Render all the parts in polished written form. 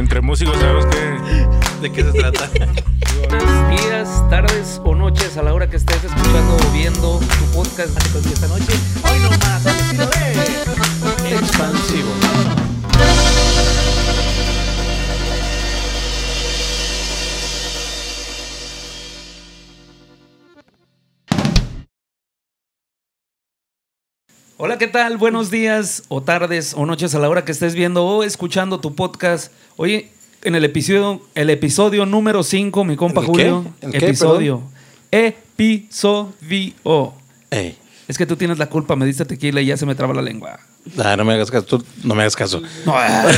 Entre músicos sabemos de qué se trata. Buenos días, tardes o noches a la hora que estés escuchando o viendo tu podcast contigo esta noche. Hoy nomás al estilo de Expansivo. Hola, ¿qué tal? Buenos días o tardes o noches a la hora que estés viendo o escuchando tu podcast. Oye, en el episodio número 5, mi compa Julio. ¿El qué? Episodio. Episodio. Ey. Es que tú tienes la culpa, me diste tequila y ya se me traba la lengua. No me hagas caso, tú no me hagas caso. No.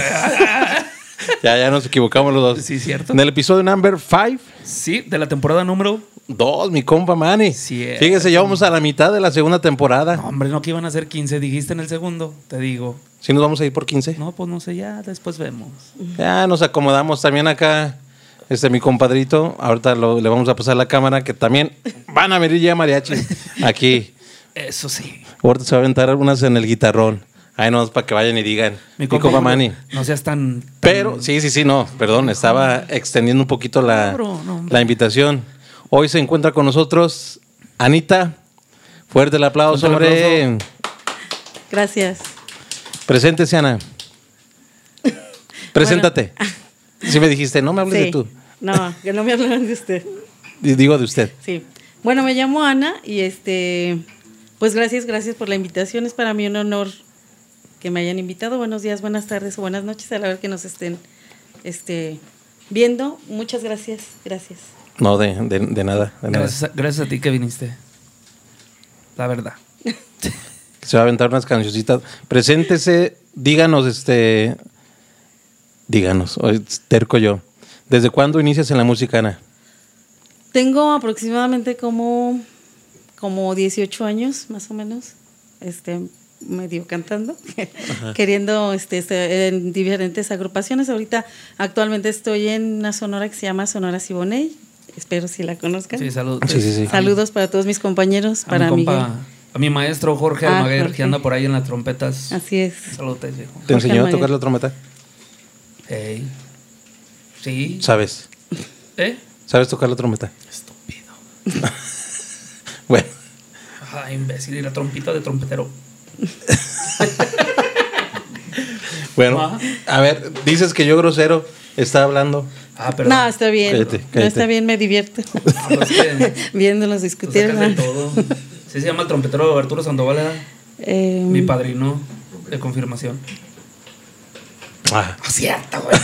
Ya nos equivocamos los dos. Sí, cierto. En el episodio number 5. Sí, de la temporada número 2, mi compa Manny. Cierto. Fíjese, ya vamos a la mitad de la segunda temporada. No, hombre, no que iban a ser 15, dijiste en el segundo, te digo. ¿Sí nos vamos a ir por 15? No, pues no sé, ya después vemos. Ya nos acomodamos también acá. Mi compadrito, ahorita le vamos a pasar la cámara, que también van a venir ya mariachis aquí. Eso sí. Ahorita se va a aventar algunas en el guitarrón. Ahí nomás para que vayan y digan. Mi compa compa Manny. No seas tan... Pero, sí, no, perdón, estaba extendiendo un poquito la invitación. Hoy se encuentra con nosotros Anita. Fuerte el aplauso, hombre. Gracias. Preséntese, Ana. Preséntate. Si me dijiste, no me hables de tú. No, que no me hablaran de usted. Digo de usted. Sí. Bueno, me llamo Ana y pues gracias por la invitación. Es para mí un honor que me hayan invitado. Buenos días, buenas tardes o buenas noches a la hora que nos estén viendo. Muchas gracias. No, de nada. Gracias a ti que viniste. La verdad. Se va a aventar unas cancioncitas. Preséntese, díganos, hoy terco yo. ¿Desde cuándo inicias en la música, Ana? Tengo aproximadamente como 18 años, más o menos, medio cantando, queriendo en diferentes agrupaciones. Actualmente estoy en una sonora que se llama Sonora Siboney. Espero si la conozcan. Sí, saludos. Sí. Saludos para todos mis compañeros, para mi Miguel. compa, a mi maestro Jorge Almaguer, Jorge, que anda por ahí en las trompetas. Así es. Saludos, viejo. ¿Te Jorge enseñó a Almaguer. tocar la trompeta? Hey. Sí. ¿Sabes? ¿Sabes tocar la trompeta? Estúpido. Bueno. Ajá, imbécil. Y la trompita de trompetero. Bueno, Ajá. a ver, dices que yo grosero está hablando. Perdón. No, está bien. Cállate. No, está bien, me divierto. No, pues que Viéndolos tú discutir. sacas de todo. Sí, se llama el trompetero Arturo Sandoval, ¿verdad? Mi padrino de confirmación. Ah. No es cierto, güey.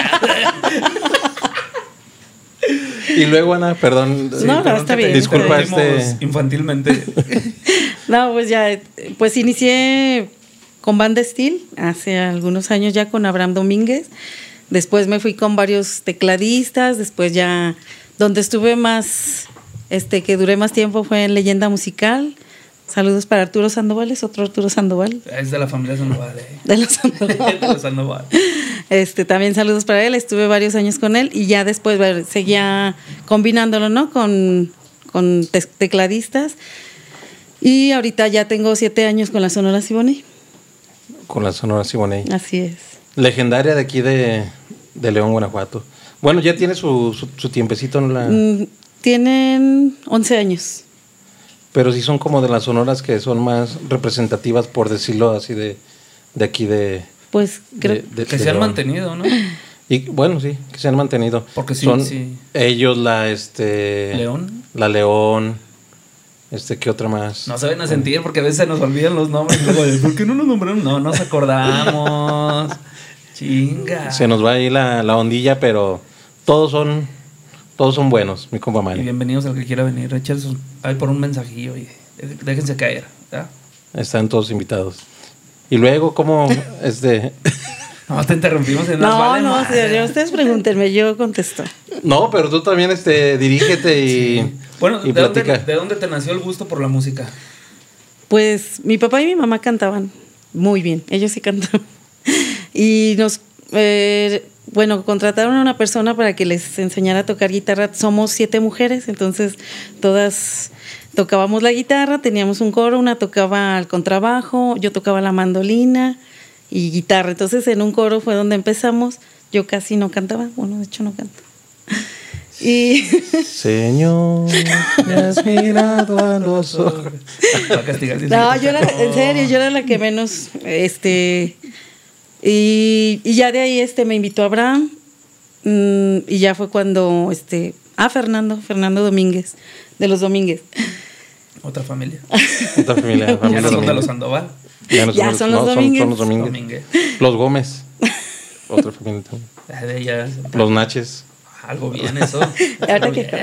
Y luego, Ana, perdón. No, perdón está que te bien. Disculpa, interrumpimos infantilmente. No, pues inicié con Banda Steel hace algunos años ya con Abraham Domínguez. Después me fui con varios tecladistas. Después ya donde estuve más, que duré más tiempo fue en Leyenda Musical. Saludos para Arturo Sandoval, es otro Arturo Sandoval. Es de la familia Sandoval, De los Sandoval. De los Sandoval. También saludos para él. Estuve varios años con él y ya después seguía combinándolo, ¿no? Con tecladistas. Y ahorita ya tengo 7 años con la Sonora Siboney. Con la Sonora Siboney. Así es. Legendaria de aquí de León, Guanajuato. Bueno, ya tiene su tiempecito en la... Tienen 11 años. Pero sí son como de las sonoras que son más representativas, por decirlo así, de aquí de... Pues creo que se han mantenido, ¿no? Y bueno, sí, que se han mantenido. Porque sí, son sí. ellos León. La León. ¿Qué otra más? No saben a sentir porque a veces se nos olvidan los nombres. ¿Por qué no nos nombraron? No nos acordamos. Chinga. Se nos va ahí la ondilla, pero todos son buenos, mi compa Y Manny. bienvenidos al que quiera venir. Échales ahí por un mensajillo y déjense caer. ¿Ya? Están todos invitados. Y luego, ¿cómo No, te interrumpimos en las No, serio, ustedes pregúntenme, yo contesto. No, pero tú también dirígete y, sí. Bueno, y platica. ¿de dónde te nació el gusto por la música? Pues mi papá y mi mamá cantaban muy bien, ellos sí cantaban. Y contrataron a una persona para que les enseñara a tocar guitarra. Somos 7 mujeres, entonces todas tocábamos la guitarra, teníamos un coro, una tocaba el contrabajo, yo tocaba la mandolina y guitarra. Entonces en un coro fue donde empezamos. Yo casi no cantaba, bueno, de hecho no canto. Y Señor, me has mirado a los ojos. no, yo era, en serio, yo era la que menos, y ya de ahí me invitó Abraham, y ya fue cuando, Fernando Domínguez, de los Domínguez. Otra familia. Otra familia. Ya no son de los Sandoval. Ya son los Domínguez. Son los Domínguez. Los Gómez. Otra familia también. Los Naches. Algo bien eso. Ahora que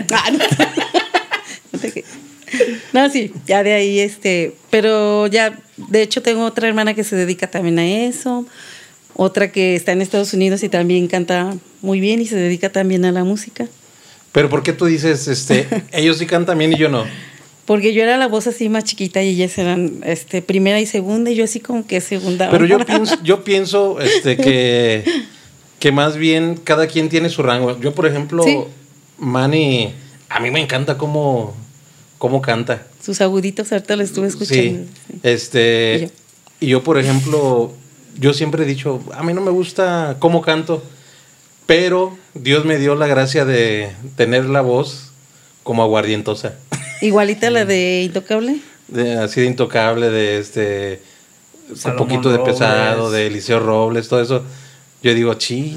no, sí, ya de ahí, pero ya, de hecho tengo otra hermana que se dedica también a eso, otra que está en Estados Unidos y también canta muy bien y se dedica también a la música. Pero ¿por qué tú dices, ellos sí cantan bien y yo no? Porque yo era la voz así más chiquita y ellas eran primera y segunda y yo así como que segunda. Pero yo pienso que más bien cada quien tiene su rango. Yo, por ejemplo, ¿sí? Manny, a mí me encanta cómo canta. Sus aguditos, ahorita lo estuve escuchando. Sí. Y yo, por ejemplo, yo siempre he dicho, a mí no me gusta cómo canto, pero Dios me dio la gracia de tener la voz como aguardientosa. Igualita a la de Intocable. Así de Intocable, de un poquito de Pesado, de Eliseo Robles, todo eso. Yo digo,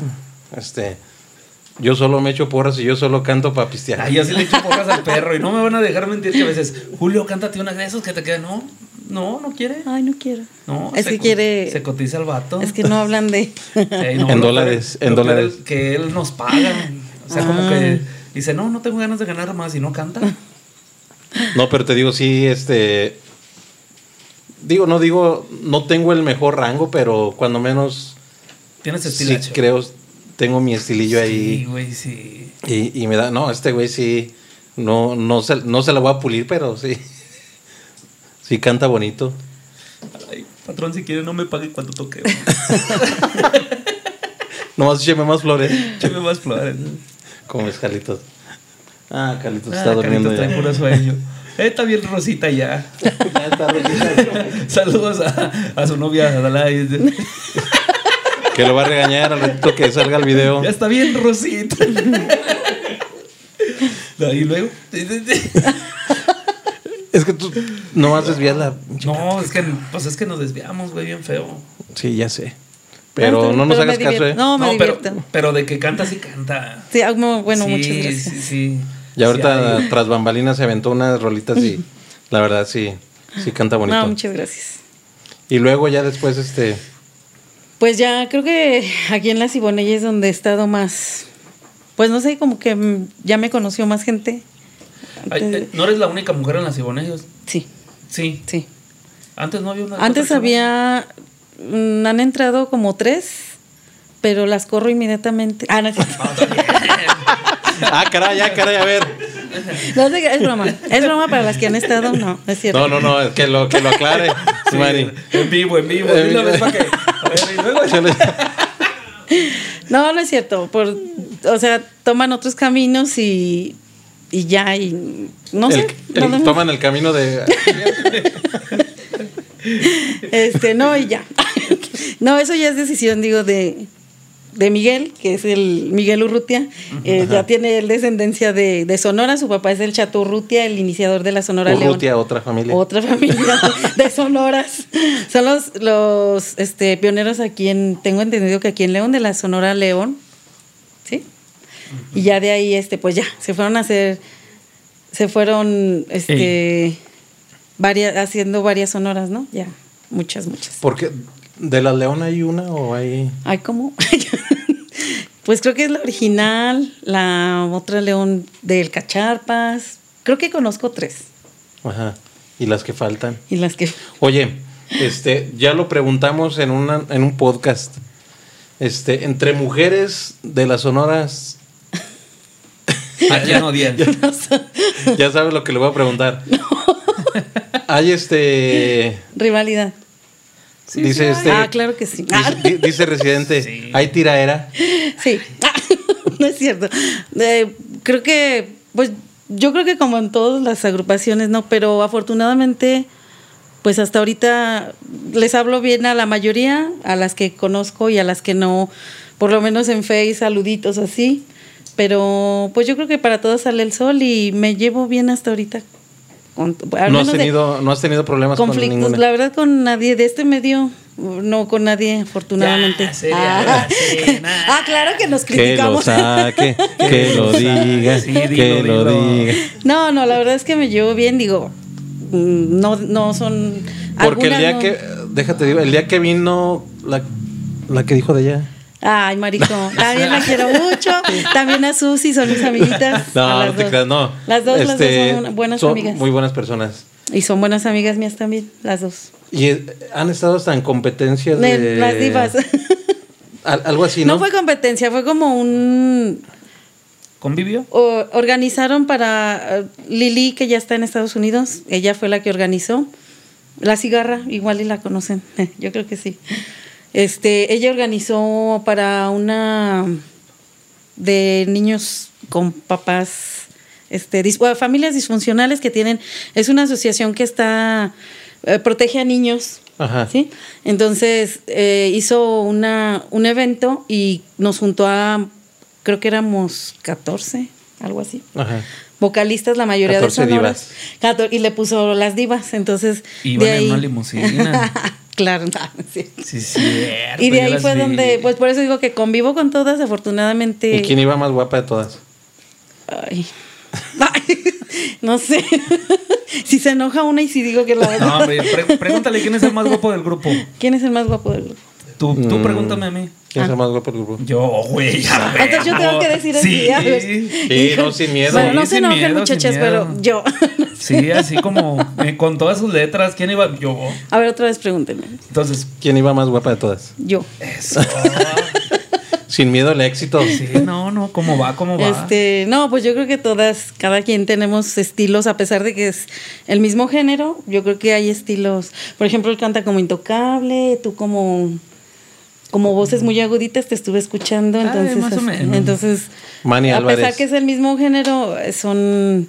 yo solo me echo porras y yo solo canto para pistear. Ay, yo sí le echo porras al perro y no me van a dejar mentir que a veces, Julio, cántate una de esos que te quedan. No quiere. Ay, no quiero. No, es que quiere. Se cotiza el vato. Es que no hablan de. En dólares. Que él nos paga. O sea, como que dice, no tengo ganas de ganar más y no canta. No, pero te digo, sí, no tengo el mejor rango, pero cuando menos. Tienes estilo. Sí, creo, tengo mi estilillo ahí. Sí, güey, sí. Y me da, güey sí, no se la voy a pulir, pero sí. Sí canta bonito. Ay, patrón, si quiere no me pague cuando toque. Nomás écheme más flores. Écheme más flores. Como es Carlitos. Carlitos está durmiendo. Carlitos trae puro sueño. Está bien Rosita ya. Ya está Rosita. Saludos a su novia Adalai. Que lo va a regañar al ratito que salga el video. Ya está bien Rosita. Y luego. Es que tú no vas a desviar la. No, es que nos desviamos, güey, bien feo. Sí, ya sé. Pero no nos hagas caso, ¿eh? No, me divierto. Pero de que canta, sí canta. Sí, bueno, muchas gracias. Sí. Y ahorita tras bambalinas se aventó unas rolitas y la verdad sí canta bonito. No, muchas gracias. Y luego ya después Pues ya creo que aquí en La Siboney es donde he estado más, pues no sé, como que ya me conoció más gente. ¿No eres la única mujer en La Siboney? Sí. Sí. Antes no había una. Antes había, han entrado como 3, pero las corro inmediatamente. No es cierto. Caray, a ver. No sé, es broma. Es broma para las que han estado, no es cierto. No, es que lo aclare. Sí, en vivo. Una vez para que. No es cierto. O sea, toman otros caminos y ya, y no sé. Toman el camino de. No, y ya. No, eso ya es decisión, digo, de Miguel, que es el Miguel Urrutia. Ya tiene descendencia de Sonora. Su papá es el Chato Urrutia, el iniciador de la Sonora León. Urrutia, otra familia de sonoras. Son los pioneros aquí tengo entendido que aquí en León, de la Sonora León. ¿Sí? Y ya de ahí, pues ya, se fueron haciendo varias sonoras, ¿no? Ya, muchas. Porque ¿de la León hay una o hay? Ay, ¿cómo? Pues creo que es la original, la otra León del Cacharpas. Creo que conozco 3. Ajá. ¿Y las que faltan? Oye, ya lo preguntamos en un podcast. Entre mujeres de las sonoras. Aquí no 10. Ya sabes lo que le voy a preguntar. No. Hay rivalidad. Sí, dice claro que sí. Dice Residente, sí. ¿Hay tiraera? Sí. No es cierto. Creo que, pues, yo creo que como en todas las agrupaciones, no, pero afortunadamente pues hasta ahorita les hablo bien a la mayoría, a las que conozco y a las que no, por lo menos en Face, saluditos así. Pero pues yo creo que para todos sale el sol y me llevo bien hasta ahorita. ¿No has tenido problemas conflictos, con ninguna? La verdad, con nadie de este medio, no con nadie, afortunadamente. Claro que nos criticamos. Que lo saque, que lo diga, Sí, que lo diga. No, la verdad es que me llevo bien, digo, no son... Porque el día no. que, déjate digo, el día que vino la que dijo de ella. Ay, Marico, también la quiero mucho. También a Susi, son mis amiguitas. No te creas, no. Las dos son buenas amigas. Muy buenas personas. Y son buenas amigas mías también, las dos. Y han estado hasta en competencias de... Las divas. Algo así, ¿no? No fue competencia, fue como un... ¿Convivio? Organizaron para Lili, que ya está en Estados Unidos. Ella fue la que organizó. La Cigarra, igual y la conocen. Yo creo que sí. Ella organizó para una de niños con papás, familias disfuncionales que tienen, es una asociación que protege a niños. Ajá. ¿Sí? Entonces hizo un evento y nos juntó creo que éramos 14, algo así. Ajá. Vocalistas, la mayoría 14 de Sonora. divas. Y le puso las divas, entonces... Iban en una limusina. Claro, sí. Sí, cierto. Y de ahí yo fue las vi. donde, pues por eso digo que convivo con todas, afortunadamente. ¿Y quién iba más guapa de todas? Ay, no sé. Si se enoja una y si digo que la otra. No, hombre, pregúntale quién es el más guapo del grupo. ¿Quién es el más guapo del grupo? Tú pregúntame a mí. ¿Quién es el más guapo del grupo? Yo, güey, ya veo. Entonces yo tengo que decir así. Sí, A ver. Sí, no, sin miedo. Bueno, no Sí, se sin enojen, miedo, muchachas, sin miedo. pero yo. Sí, así como con todas sus letras. ¿Quién iba? Yo. A ver, otra vez pregúntenme. Entonces, ¿Quién iba más guapa de todas? Yo. eso. Sin miedo al éxito. Sí, no, ¿cómo va? No, pues yo creo que todas, cada quien tenemos estilos, a pesar de que es el mismo género, yo creo que hay estilos. Por ejemplo, él canta como Intocable, tú como voces muy aguditas, te estuve escuchando, entonces, más o menos. entonces Manny a Álvarez. pesar que es el mismo género, son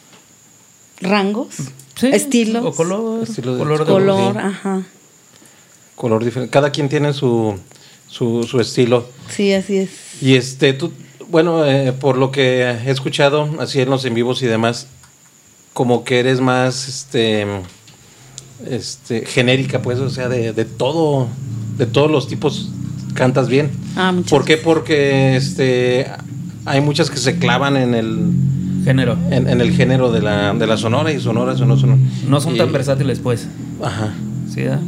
rangos, Sí, estilos, o color. Estilo de- color de color, voz. ajá. Color diferente. Cada quien tiene su estilo. Sí, así es. Y tú, bueno, por lo que he escuchado, así en los en vivos y demás, como que eres más, genérica, pues, o sea, de todos los tipos cantas bien. Muchas ¿Por qué? Porque hay muchas que se clavan en el Género. en el género de la sonora y sonora. No son tan Y- versátiles, pues. Ajá. Sí, ¿eh?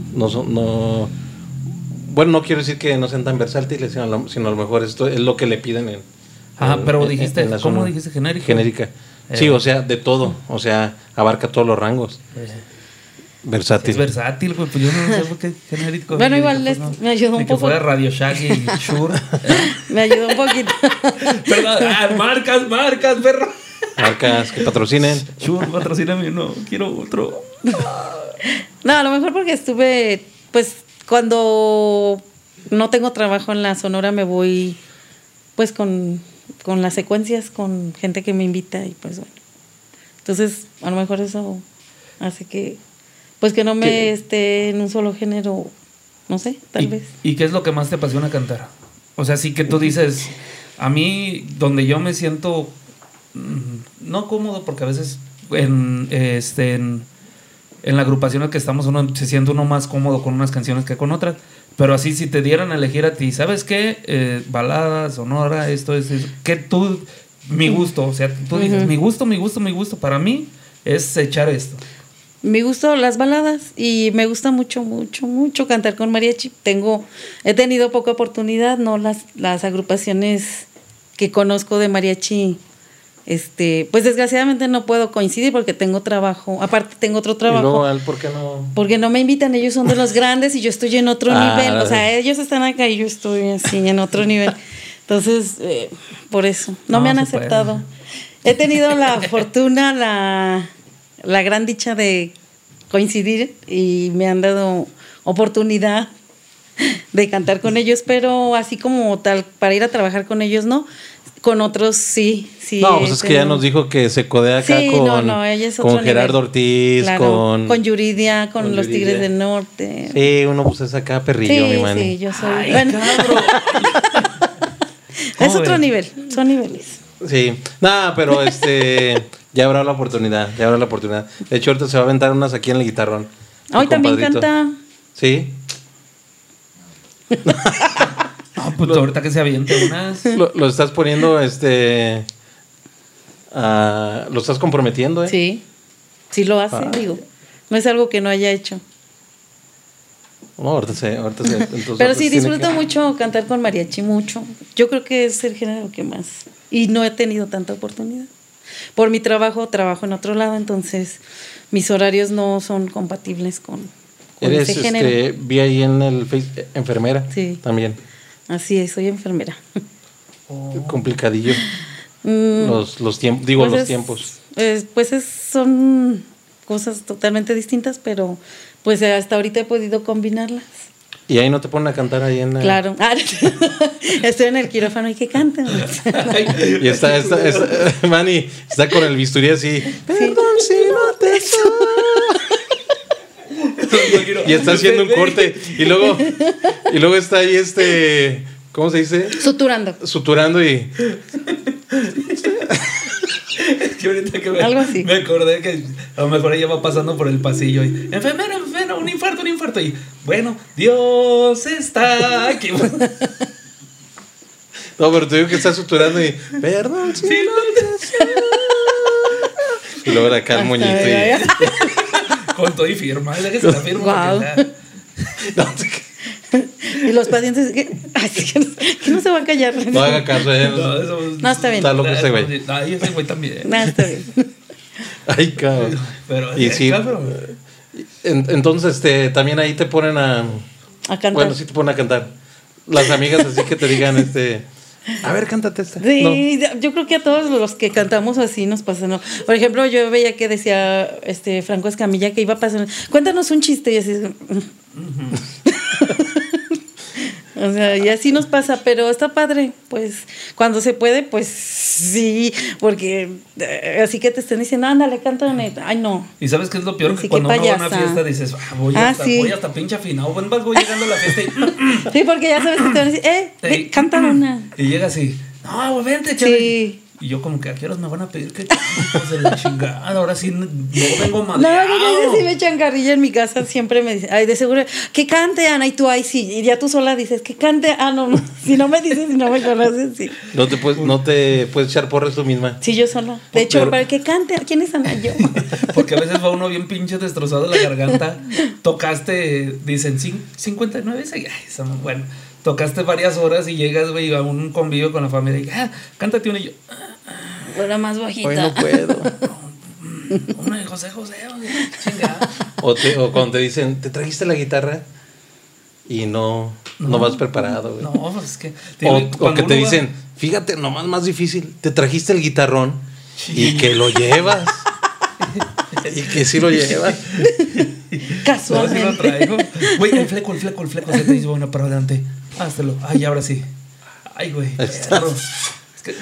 Bueno, no quiero decir que no sean tan versátiles, sino a lo mejor esto es lo que le piden Pero dijiste, la ¿cómo sonora. dijiste genérico? Genérica. Sí, o sea, de todo. O sea, abarca todos los rangos. Versátil. Es versátil, güey. Pues yo no sé por qué genérico. Bueno, Yo igual dije, pues, no. me ayudó un Ni que poco. fuera Radio Shack y Shure. Me ayudó un poquito. Perdón, marcas, perro. Marcas que patrocinen. Shure, patrocíname, no, quiero otro. No, a lo mejor porque estuve, pues, cuando no tengo trabajo en la Sonora me voy, pues, con las secuencias, con gente que me invita y pues bueno. Entonces, a lo mejor eso hace que, pues, que no me esté en un solo género, no sé, tal vez. ¿Y qué es lo que más te apasiona cantar? O sea, sí que tú dices, a mí, donde yo me siento no cómodo, porque a veces en la agrupación en la que estamos se siente uno más cómodo con unas canciones que con otras, pero así si te dieran a elegir a ti, ¿sabes qué? Balada, sonora, esto es que tú, mi gusto, o sea, tú dices, mi gusto, para mí es echar esto. Me gustan las baladas y me gusta mucho cantar con mariachi. He tenido poca oportunidad, no las agrupaciones que conozco de mariachi. Pues desgraciadamente no puedo coincidir porque tengo trabajo, aparte tengo otro trabajo. Y luego, ¿por qué no? Porque no me invitan, ellos son de los grandes y yo estoy en otro nivel, o sea, ellos están acá y yo estoy así en otro nivel. Entonces, por eso, no me han aceptado. He tenido la fortuna, la gran dicha de coincidir y me han dado oportunidad de cantar con ellos, pero así como tal, para ir a trabajar con ellos, no. Con otros sí. No, pues es que ya nos dijo que se codea acá con, ella es con Gerardo nivel. Ortiz, Claro, con Yuridia, con los Yuridia. Tigres del Norte. Sí, uno pues es acá perrillo, mi mani. Sí, yo soy. Ay, Bueno, es otro ven? nivel, son niveles. Sí, nada, pero ya habrá la oportunidad, De hecho, ahorita se va a aventar unas aquí en el guitarrón. Hoy Mi también compadrito. canta. Sí, No, pues ahorita que se aviente unas. lo estás poniendo, lo estás comprometiendo, ¿eh? Sí lo hace, digo. No es algo que no haya hecho. No, ahorita se. Entonces, Pero sí, tiene disfruto que- mucho cantar con mariachi, mucho. Yo creo que es el género que más. Y no he tenido tanta oportunidad. Por mi trabajo en otro lado, entonces mis horarios no son compatibles con Eres, ese género. vi ahí en el Facebook, enfermera. Sí. También. Así es, soy enfermera. Complicadillo. Mm, Los tiempos, digo, pues los es- tiempos. son cosas totalmente distintas, pero pues hasta ahorita he podido combinarlas. Y ahí no te ponen a cantar ahí en la... Claro. Estoy en el quirófano y que canten. Y está Manny, está con el bisturí así. Perdón si no te Y está haciendo un corte. Y luego está ahí ¿cómo se dice? Suturando. Y Que ahorita que Algo así. me acordé que a lo mejor ella va pasando por el pasillo y enfermera, un infarto. Y bueno, Dios está aquí. no, pero te digo que está suturando y perdón si Sí, no te Y luego acá el Hasta moñito allá. Con todo y firma. Déjese la firma. Guau. para que No, Y los pacientes que no se van a callar. no haga caso, No, eso- No, está bien. Está loco ese güey. Ay, ese güey también. No, está bien. Ay, cabrón. Pero Y sí, cabrón. entonces también ahí te ponen A cantar. Bueno, sí te ponen a cantar. Las amigas así que te digan, a ver, cántate esta. Sí, No. yo creo que a todos los que cantamos así nos pasa, ¿no? Por ejemplo, yo veía que decía Franco Escamilla que iba a pasar, cuéntanos un chiste y así. O sea, y así nos pasa, pero está padre, pues cuando se puede, pues sí, porque así que te estén diciendo, ándale, cántame. Ay, no. ¿Y sabes qué es lo peor? Así Que que cuando uno va a una payasa. fiesta dices, voy Sí. hasta pinche afinado. Voy llegando a la fiesta y... Sí, porque ya sabes que te van a decir, Sí. cántame una. Y llega así, no, vente, chaval. Sí. Y yo como que a qué horas me van a pedir que hijos de la chingada. Ahora sí no vengo No, madreado. porque si me echan carrilla en mi casa, siempre me dicen, ay, de seguro, que cante, Ana, y tú, ay, sí, y ya tú sola dices, que cante, no, si no me dices, si no me conoces, sí. No te puedes echar porras tú misma. Sí, yo sola. De hecho, Pero- para que cante, ¿quién es Ana? Yo. Porque a veces va uno bien pinche destrozado de la garganta. Tocaste, dicen, 59. Ay, bueno, tocaste varias horas y llegas, güey, a un convivio con la familia y cántate una y yo. Ahora más bajita. Hoy no puedo. Una de José, chingada. O cuando te dicen, ¿te trajiste la guitarra? Y no vas preparado, güey. No, pues es que. O cuando que te uno va- dicen, fíjate, nomás más difícil, te trajiste el guitarrón y que lo llevas. Y que sí lo llevas. No, sí Casualmente. lo traigo. Güey, el fleco, se te dice, bueno, para adelante. Háztelo. Ay, ahora sí. Ay, güey. Ahí está. perro. Es que,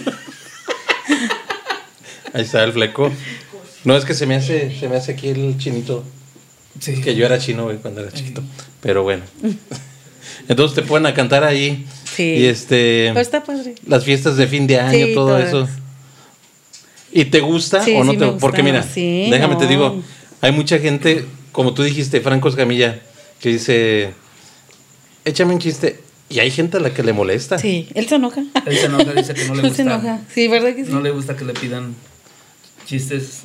Ahí está el fleco. No, es que se me hace aquí el chinito. sí. Es que yo era chino, güey, cuando era chiquito. Pero bueno. Entonces te ponen a cantar ahí. Sí. Y Pero está padre. las fiestas de fin de año, Sí, todo todas. eso. ¿Y te gusta Sí, o no sí te me gusta? Porque gusta. mira, Sí, déjame no. te digo, hay mucha gente, como tú dijiste, Franco Escamilla, que dice, échame un chiste. Y hay gente a la que le molesta. Sí, él se enoja. Él se enoja, dice que no le Él se gusta. enoja. Sí, ¿verdad que sí? No le gusta que le pidan chistes.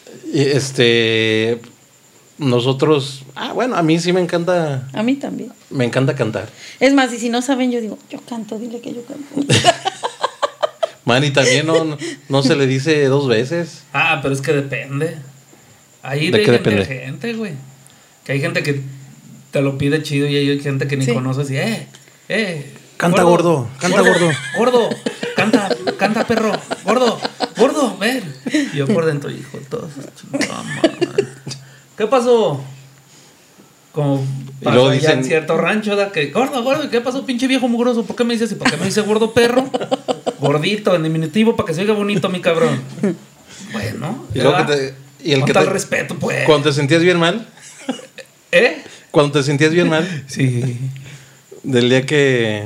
Y nosotros, bueno, a mí sí me encanta cantar. Es más, y si no saben, yo digo, yo canto, dile que yo canto. Man, y también no se le dice dos veces. Pero es que depende. Ahí ¿De qué de depende? gente, güey. Que hay gente que te lo pide chido y hay gente que ni Sí. conoces y Canta, gordo, canta, gordo. Gordo, canta perro, gordo, ven. Y yo por dentro, hijo, todos chingada madre. ¿Qué pasó? Como Y luego allá dicen- en cierto rancho, da que gordo, ¿qué pasó, pinche viejo mugroso? ¿Por qué me dices? ¿Y por qué me dice gordo perro? Gordito, en diminutivo, para que se oiga bonito, mi cabrón. Bueno, Y luego ¿verdad? que te- y el Con que tal te- respeto, pues. Cuando te sentías bien mal, ¿Eh? cuando te sentías bien mal, Sí. del día que...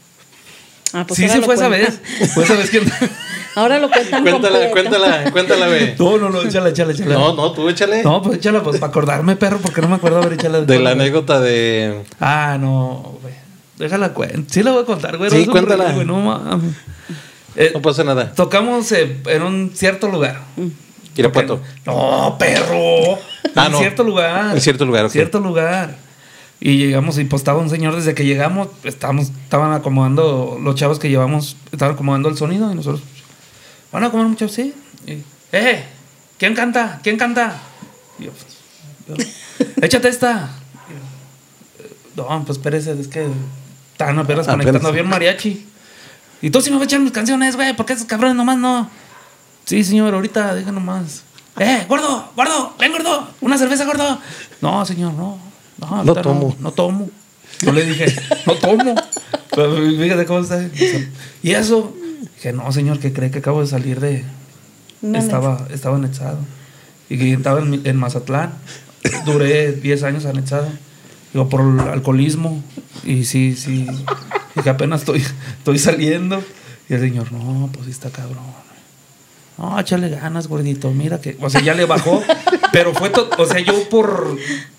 Pues Sí, ahora sí lo fue esa cuentan. vez. Fue esa vez que... Ahora lo cuentan Cuéntala, completo. cuéntala, güey. No, échala. No, tú échale. No, pues échala, pues para acordarme, perro, porque no me acuerdo haber échala. De la anécdota de... Ah, no, güey. Déjala cuenta. Sí la voy a contar, güey. Sí, Es un cuéntala. rollo, güey, no mames. No pasa nada. Tocamos en un cierto lugar. Irapuato. No, perro. Ah, En no. cierto lugar. En cierto lugar, ok. Cierto lugar. Y llegamos y pues estaba un señor desde que llegamos. Estaban acomodando, los chavos que llevamos, estaban acomodando el sonido y nosotros, ¿van a comer mucho? Sí. Y, ¿quién canta? ¿Quién canta? Y yo, échate esta. Y yo, no, pues espérese, es que están apenas conectando bien mariachi. Y tú sí me vas a echar mis canciones, güey, porque esos cabrones nomás no. Sí, señor, ahorita, deja nomás. Gordo, ven, gordo, una cerveza, gordo. No, señor, no. No, ahorita tomo. No tomo. Yo le dije, no tomo. Pero fíjate cómo está. Y eso, dije, no, señor, que cree que acabo de salir de. No, Estaba anexado. Y que estaba en Mazatlán. Duré 10 años anexado. Digo, por el alcoholismo. Y sí. Y que apenas estoy saliendo. Y el señor, no, pues sí está cabrón. No, échale ganas, gordito. Mira que. O sea, ya le bajó. Pero fue todo. O sea, yo por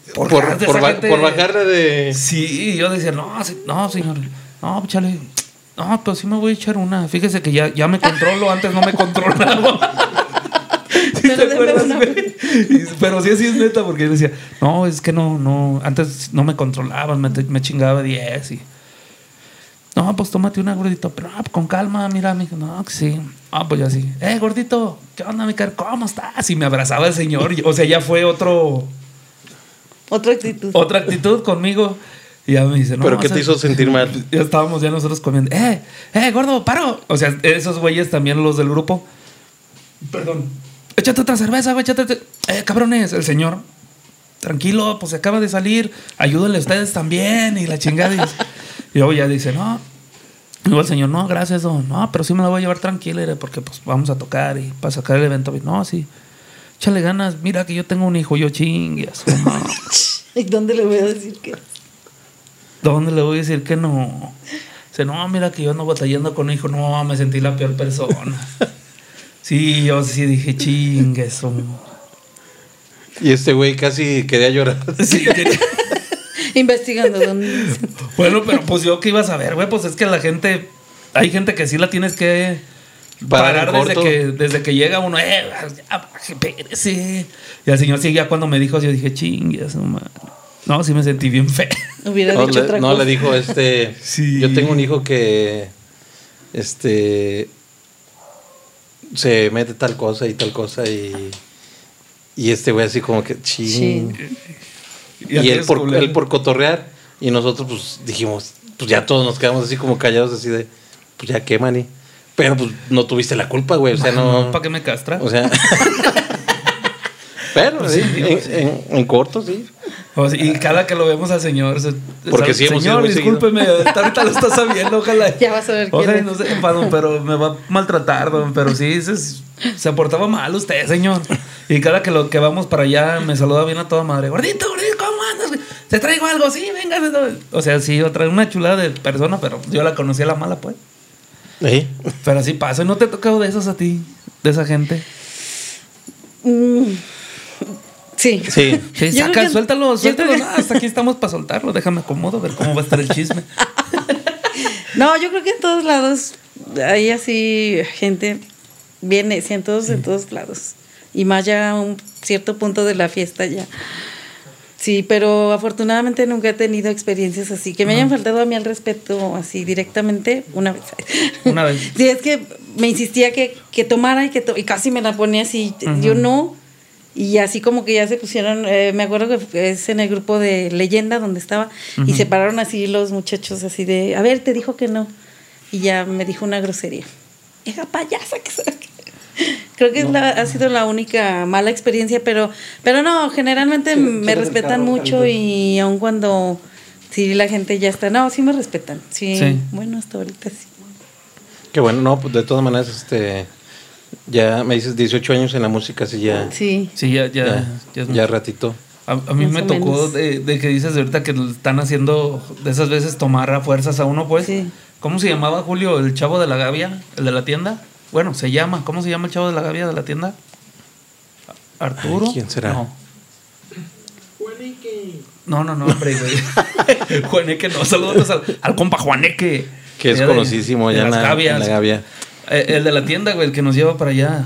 bajarle de... Sí, yo decía, no, señor. No, échale. No, pues sí me voy a echar una. Fíjese que ya me controlo. Antes no me controlaba. ¿Sí Pero te deme acuerdas, una. güey? Pero sí, así es neta, porque yo decía, no, es que no, antes no me controlaban, me chingaba 10 y... No, pues tómate una, gordito, pero con calma, mira, mijo, no, que sí. Ah, pues yo así, gordito, ¿qué onda, mi caro? ¿Cómo estás? Y me abrazaba el señor, o sea, ya fue otra actitud conmigo. Y ya me dice, no. ¿Pero qué te hizo sentir mal? Ya estábamos ya nosotros comiendo, gordo, paro. O sea, esos güeyes también, los del grupo. Perdón. Échate otra cerveza, güey, cabrones, el señor. Tranquilo, pues se acaba de salir. Ayúdenle ustedes también. Y la chingada. Y luego ya dice, no. Y luego el señor, no, gracias, don. No, pero sí me la voy a llevar tranquila, porque pues vamos a tocar y para sacar el evento. No, sí. Échale ganas. Mira que yo tengo un hijo, yo chingues. No. ¿Y dónde le voy a decir que? ¿Dónde le voy a decir que no? Dice, no, mira que yo ando batallando con un hijo. No, me sentí la peor persona. Sí, yo sí dije, chingues. Y este güey casi quería llorar. Sí, Investigando dónde. bueno, pero pues yo qué iba a saber, güey. Pues es que la gente, hay gente que sí la tienes que parar desde que llega uno. Sí. Y al señor sí, ya cuando me dijo, yo dije, chingues, no, sí me sentí bien feo. Hubiera dicho otra cosa. No, le dijo, Sí. yo tengo un hijo que, se mete tal cosa y este güey así como que, ching. Y él por cotorrear, y nosotros pues dijimos, pues ya todos nos quedamos así como callados, así de, pues ya qué, mani. Pero pues no tuviste la culpa, güey, o sea, no. ¿Para qué me castra? O sea. Pero Pues sí, sí, en corto, sí. O sea, y cada que lo vemos al señor, Porque sí hemos sido señor, muy discúlpeme, ahorita lo está sabiendo, ojalá. Ya vas a ver quién Ojalá y es. no se enfadó, pero me va a maltratar, don, pero sí, se portaba mal usted, señor. Y cada que vamos para allá, me saluda bien a toda madre. Gordito, ¿cómo andas, güey? ¿Te traigo algo? Sí, venga. O sea, sí, una chulada de persona, pero yo la conocí a la mala, pues. ¿Sí? Pero así pasa. ¿No te ha tocado de esos a ti? ¿De esa gente? Sí. Sí. Sí, Yo creo que- suéltalo. yo creo que- No, hasta aquí estamos para soltarlo. Déjame acomodo, a ver cómo va a estar el chisme. No, yo creo que en todos lados hay así gente bien necia en todos lados. Y más ya a un cierto punto de la fiesta ya. Sí, pero afortunadamente nunca he tenido experiencias así que me hayan faltado a mí al respeto así directamente una vez. Una vez. Sí, es que me insistía que tomara y casi me la ponía así. Yo no. Y así como que ya se pusieron, me acuerdo que es en el grupo de Leyenda donde estaba, y se pararon así los muchachos así de, a ver, te dijo que no. Y ya me dijo una grosería. Esa payasa que sabe qué. Creo que ha sido la única mala experiencia, pero no, generalmente me respetan mucho y aun cuando sí la gente ya está, no, sí me respetan. Sí. Bueno, hasta ahorita sí. Qué bueno, no, pues de todas maneras, ya me dices 18 años en la música, sí, ya. Sí, ya ratito. A mí me tocó de que dices ahorita que están haciendo de esas veces tomar a fuerzas a uno, pues. Sí. ¿Cómo se llamaba, Julio, el chavo de la Gavia, el de la tienda? Bueno, ¿cómo se llama el chavo de la Gavia de la tienda? ¿Arturo? Ay, ¿quién será? No. Juaneque. No, hombre, güey. Juaneque, no. Saludos al compa Juaneque. Que es conocidísimo ya en la Gavia. El de la tienda, güey, el que nos lleva para allá.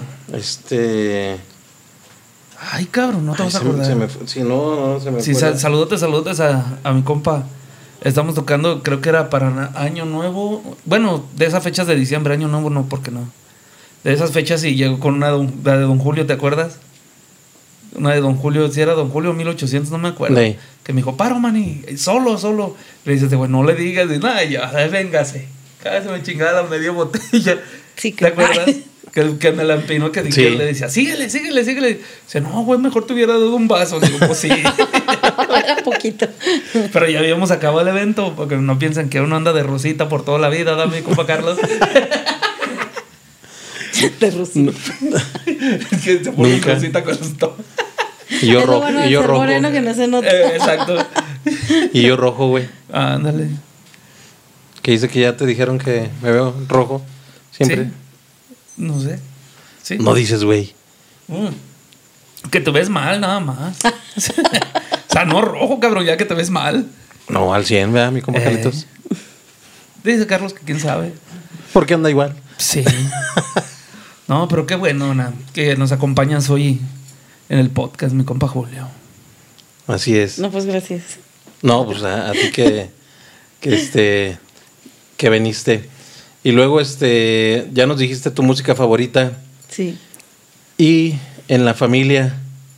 Ay, cabrón, no te vas a acordar. Se me fue. Sí, saludotes a mi compa. Estamos tocando, creo que era para Año Nuevo. Bueno, de esas fechas de diciembre, Año Nuevo no, porque no. De esas fechas y llegó con una de Don Julio, ¿te acuerdas? Una de Don Julio, si era Don Julio 1800, no me acuerdo. Sí. Que me dijo, paro, mani, solo. Le dices, güey, no le digas, nada, ya, véngase. Cállate, me chingada la media botella. Sí, ¿te acuerdas? Que me la empinó, que le decía, síguele. Dice, no, güey, mejor te hubiera dado un vaso. Digo, pues sí. Era poquito. Pero ya habíamos acabado el evento, porque no piensan que uno anda de rosita por toda la vida, dame, compa Carlos. De rosita. Que se pone rosita con esto. Y yo rojo. Bueno, y yo rojo. Moreno que no se nota. Exacto. Y yo rojo, güey. Ándale. Que dice que ya te dijeron que me veo rojo. Siempre. ¿Sí? No sé. ¿Sí? No dices, güey. Que te ves mal, nada más. O sea, no rojo, cabrón, ya que te ves mal. No, al 100, ¿verdad, mi compa Carlitos? Dice Carlos que quién sabe. ¿Por qué anda igual? Sí. No, pero qué bueno, que nos acompañas hoy en el podcast, mi compa Julio. Así es. No, pues gracias. No, pues a ti que viniste. Y luego ya nos dijiste tu música favorita. Sí. Y en la familia,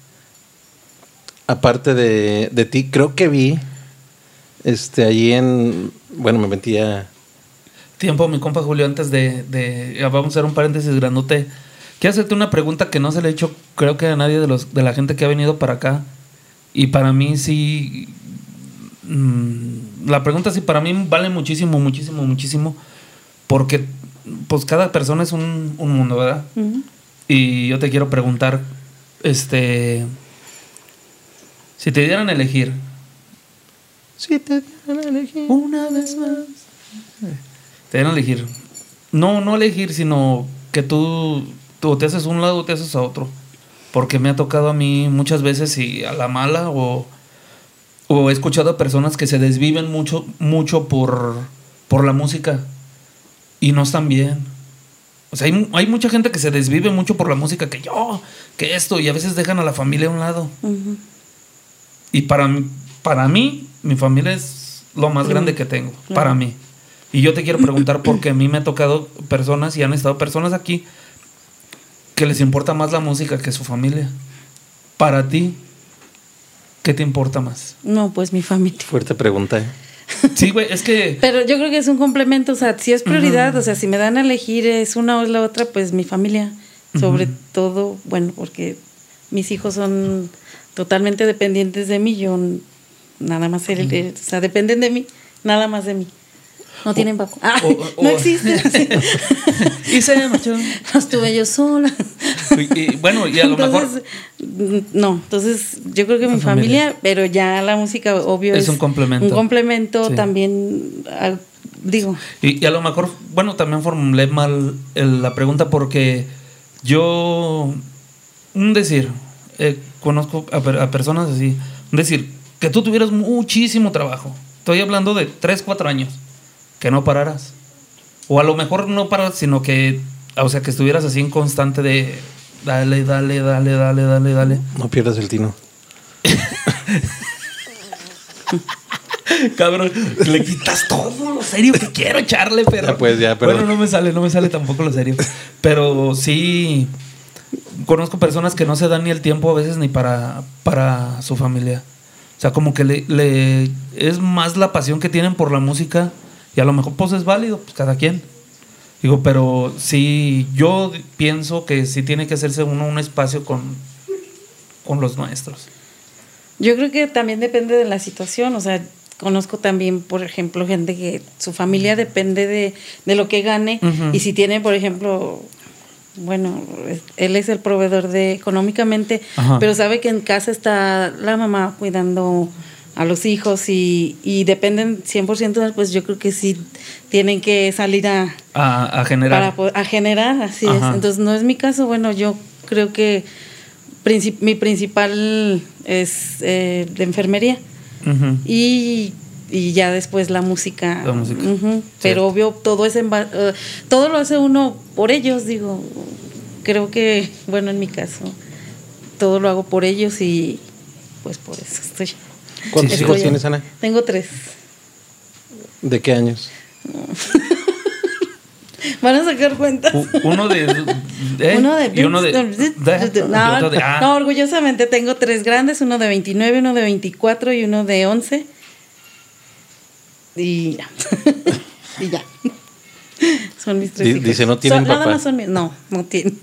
aparte de ti, creo que vi allí me metía tiempo, mi compa Julio, antes de vamos a hacer un paréntesis grandote. Quiero hacerte una pregunta que no se le he hecho, creo que a nadie de la gente que ha venido para acá. Y para mí sí, la pregunta sí para mí vale muchísimo, porque pues cada persona es un mundo, ¿verdad? Uh-huh. Y yo te quiero preguntar, si te dieran a elegir. Si te dieran a elegir. Una vez más. Te dieran a elegir. No elegir, sino que tú te haces a un lado o te haces a otro. Porque me ha tocado a mí muchas veces y a la mala o he escuchado a personas que se desviven mucho por la música y no están bien. O sea, hay mucha gente que se desvive mucho por la música, que esto, y a veces dejan a la familia a un lado. Uh-huh. Y para mí, mi familia es lo más grande que tengo, para mí. Y yo te quiero preguntar, porque a mí me ha tocado personas y han estado personas aquí que les importa más la música que su familia. Para ti, ¿qué te importa más? No, pues mi familia. Fuerte pregunta, ¿eh? Sí, güey, es que... Pero yo creo que es un complemento, o sea, si es prioridad, uh-huh. O sea, si me dan a elegir es una o es la otra, pues mi familia. Uh-huh. Sobre todo, bueno, porque mis hijos son totalmente dependientes de mí, yo nada más, o sea, dependen de mí, nada más de mí. No tienen papá. No existe. Y se marchó. No estuve yo sola. Y bueno, y a lo mejor... No, entonces yo creo que mi familia, pero ya la música, obvio, es un complemento. Un complemento, sí. También, digo. Y a lo mejor, bueno, también formulé mal la pregunta porque yo, conozco a personas así, que tú tuvieras muchísimo trabajo. Estoy hablando de 3-4 años. Que no pararas. O a lo mejor no pararas, sino que, o sea, que estuvieras así en constante de dale. No pierdas el tino. Cabrón, le quitas todo lo serio que quiero echarle, pero... Ya, bueno, no me sale tampoco lo serio. Pero sí, conozco personas que no se dan ni el tiempo a veces ni para su familia. O sea, como que es más la pasión que tienen por la música. Y a lo mejor pues es válido, pues cada quien. Digo, pero sí, yo pienso que sí tiene que hacerse uno un espacio con los nuestros. Yo creo que también depende de la situación, o sea, conozco también, por ejemplo, gente que su familia depende de lo que gane, y si tiene, por ejemplo, bueno, él es el proveedor económicamente, pero sabe que en casa está la mamá cuidando a los hijos y dependen 100%, pues yo creo que sí tienen que salir a generar. A generar, así es. Entonces no es mi caso, bueno, yo creo que mi principal es de enfermería y ya después la música. Pero obvio, todo es todo lo hace uno por ellos, digo. Creo que, bueno, en mi caso, todo lo hago por ellos y pues por eso estoy. ¿Cuántos hijos tienes, Ana? Tengo 3. ¿De qué años? Van a sacar cuentas. Uno de y uno de no, orgullosamente tengo 3 grandes, uno de 29, uno de 24 y uno de 11. Y ya. Y ya. Son mis 3 hijos. Dice, no tienen papá. Nada más son míos. No tienen.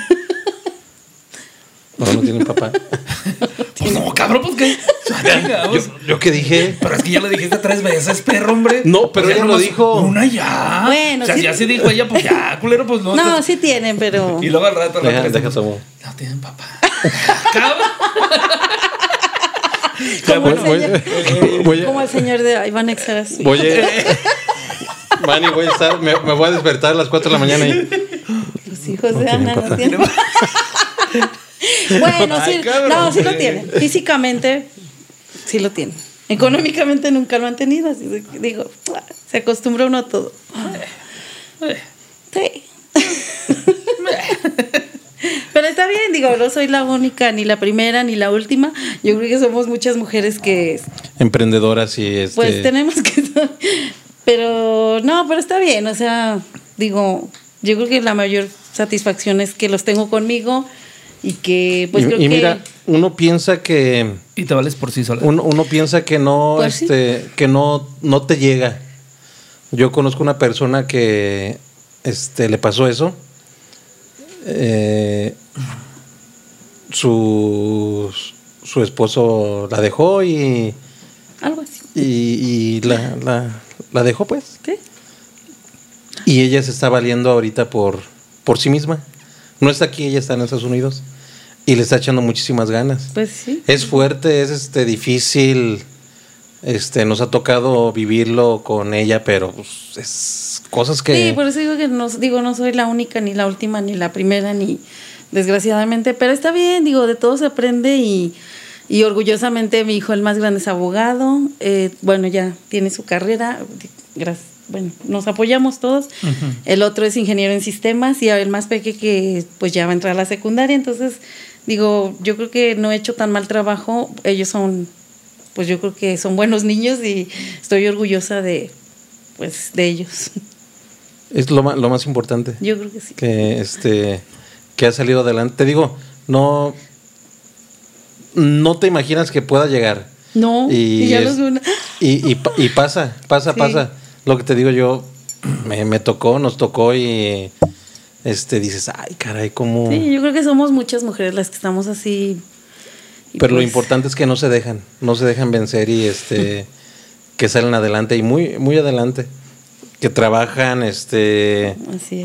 No tienen papá. No, cabrón, pues qué. Yo que dije. Pero es que ya lo dijiste 3 veces, perro, hombre. No, pero ella lo dijo. Una ya. Bueno, o sea, sí, ya se dijo ella, pues ya, culero, pues no. No, sí tienen, pero. Y luego al rato deja tomar. No tienen papá. Cabrón. Como el señor de Iván Exaras. Manny, me voy a despertar a las 4 de la mañana y. Los hijos de Ana no tienen. Bueno, sí lo tienen. Físicamente, sí lo tienen. Económicamente nunca lo han tenido. Así que digo, se acostumbra uno a todo. Sí. Pero está bien, digo, no soy la única, ni la primera, ni la última. Yo creo que somos muchas mujeres que. Emprendedoras y Pues tenemos que. Pero está bien, o sea, digo, yo creo que la mayor satisfacción es que los tengo conmigo. Y que, pues creo que. Mira, uno piensa que. Y te vales por sí sola. Uno piensa que no, pues sí. Que no te llega. Yo conozco una persona que le pasó eso. Su esposo la dejó y. Algo así. Y la dejó, pues. ¿Qué? Y ella se está valiendo ahorita por sí misma. No está aquí, ella está en Estados Unidos y le está echando muchísimas ganas. Pues sí. Es fuerte, es difícil. Nos ha tocado vivirlo con ella, pero pues, es cosas que. Sí, por eso digo que no soy la única, ni la última, ni la primera, ni desgraciadamente, pero está bien, digo, de todo se aprende y orgullosamente mi hijo el más grande es abogado, bueno, ya tiene su carrera, gracias. Bueno, nos apoyamos todos. El otro es ingeniero en sistemas y el más pequeño que pues ya va a entrar a la secundaria. Entonces, digo, yo creo que no he hecho tan mal trabajo. Ellos son, pues yo creo que son buenos niños y estoy orgullosa de ellos. Es lo más importante. Yo creo que sí. Que ha salido adelante. Te digo, no te imaginas que pueda llegar. No, y ya los veo. Y pasa. Sí. Lo que te digo yo, nos tocó y dices, ay, caray, cómo. Sí, yo creo que somos muchas mujeres las que estamos así. Pero lo importante es que no se dejan vencer y que salen adelante y muy, muy adelante. Que trabajan, Así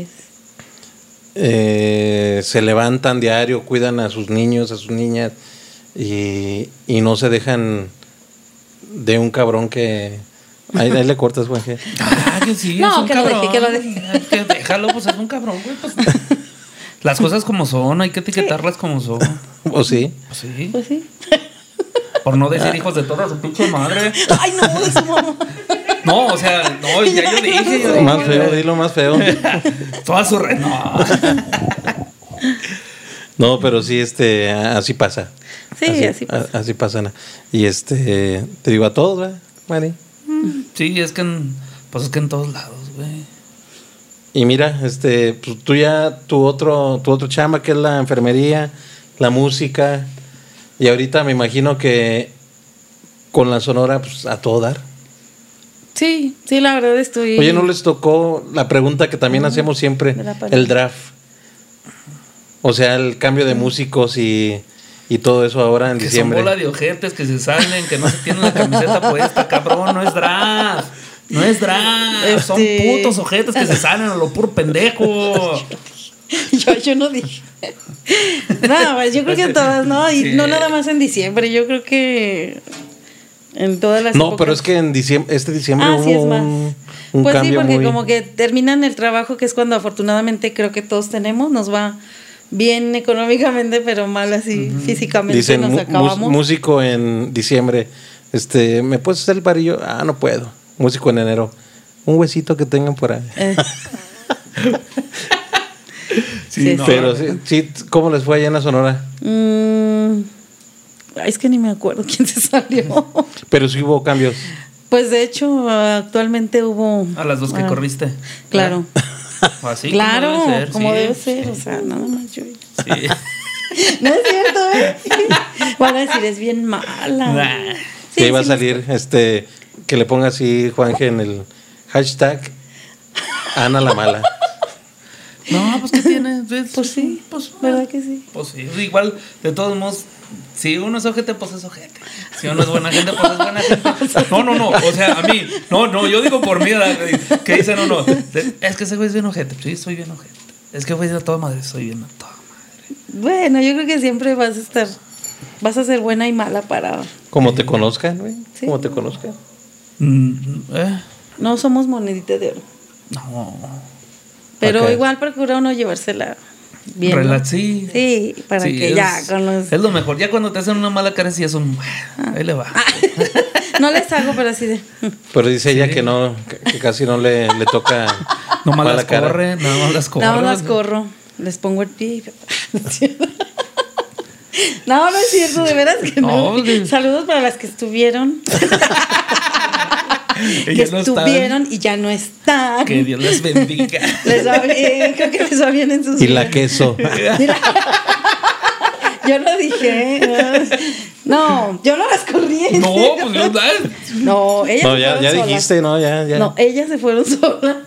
es. Se levantan diario, cuidan a sus niños, a sus niñas y no se dejan de un cabrón que. Ahí le cortas, güey. Que sí, no, es un que cabrón. Que lo deje. Que déjalo, pues es un cabrón, güey. Pues, las cosas como son, hay que etiquetarlas como son. ¿O sí? Pues sí. Por no decir hijos de toda su pinche madre. Ay, no, de su mamá. No, o sea, no, ya yo dije. Más feo, dilo más feo. Toda su red, no. No, pero sí, así pasa. Sí, así pasa. Así pasa, Ana. Y te digo a todos, ¿verdad, Mari? Sí, es que en todos lados, güey. Y mira, pues tú ya, tu otro chamba, que es la enfermería, la música, y ahorita me imagino que con la Sonora, pues a todo dar. Sí, sí, la verdad estoy... Oye, ¿no les tocó la pregunta que también hacemos siempre? El draft. O sea, el cambio de músicos y todo eso ahora en diciembre. Que son bola de ojetes que se salen, que no se tienen la camiseta puesta, cabrón, no es draft. No es draft, son putos ojetes que se salen a lo puro pendejo. Yo no dije. No, pues yo creo que en todas, ¿no? Y sí. No nada más en diciembre, yo creo que en todas las épocas. Pero es que en diciembre, hubo sí es más. un pues cambio sí, porque muy... como que terminan el trabajo, que es cuando afortunadamente creo que todos tenemos, nos va bien económicamente, pero mal así físicamente. Dicen, nos acabamos. Músico en diciembre, ¿me puedes hacer el parillo? No puedo. Músico en enero, un huesito que tengan por ahí. Sí, no, pero sí, ¿cómo les fue allá en la Sonora? Es que ni me acuerdo quién se salió. Pero sí hubo cambios. Pues de hecho, actualmente hubo... A las dos que corriste. Claro. Así claro, como debe ser, o sea, nada más yo. Sí. No es cierto, ¿eh? Van a decir, es bien mala. Sí, que iba a salir, que le ponga así, Juanje, en el hashtag Ana la mala. No, pues ¿qué tiene? Pues sí, ¿verdad que sí? Pues sí, igual, de todos modos, si uno es ojete, pues es ojete. Si uno es buena gente, pues es buena gente. No, o sea, a mí, yo digo por mí, que dicen no, es que ese güey es bien ojete. Sí, soy bien ojete. Es que güey, a toda madre, soy bien a toda madre. Bueno, yo creo que siempre vas a ser buena y mala para... Como te conozcan, güey. Sí. Como te conozcan. No somos monedita de oro. No. Pero okay. Igual procura uno llevársela bien. Sí. Sí, para que ya con los... Es lo mejor. Ya cuando te hacen una mala cara, sí es un... Ahí le va. No les hago, pero así de... Pero dice ella que no, que casi no le toca no las corre, nada más las corre. No las corro. Les pongo el pie. No es cierto, de veras que no. Saludos para las que estuvieron. Que estuvieron y ya no están. Que Dios les bendiga. Les va bien, creo que les va bien en sus vidas. Y la queso. Yo no dije. No, yo no las corrí. No, pues no, ellas no, se ya fueron dijiste, solas. no, ya. No, ellas se fueron solas.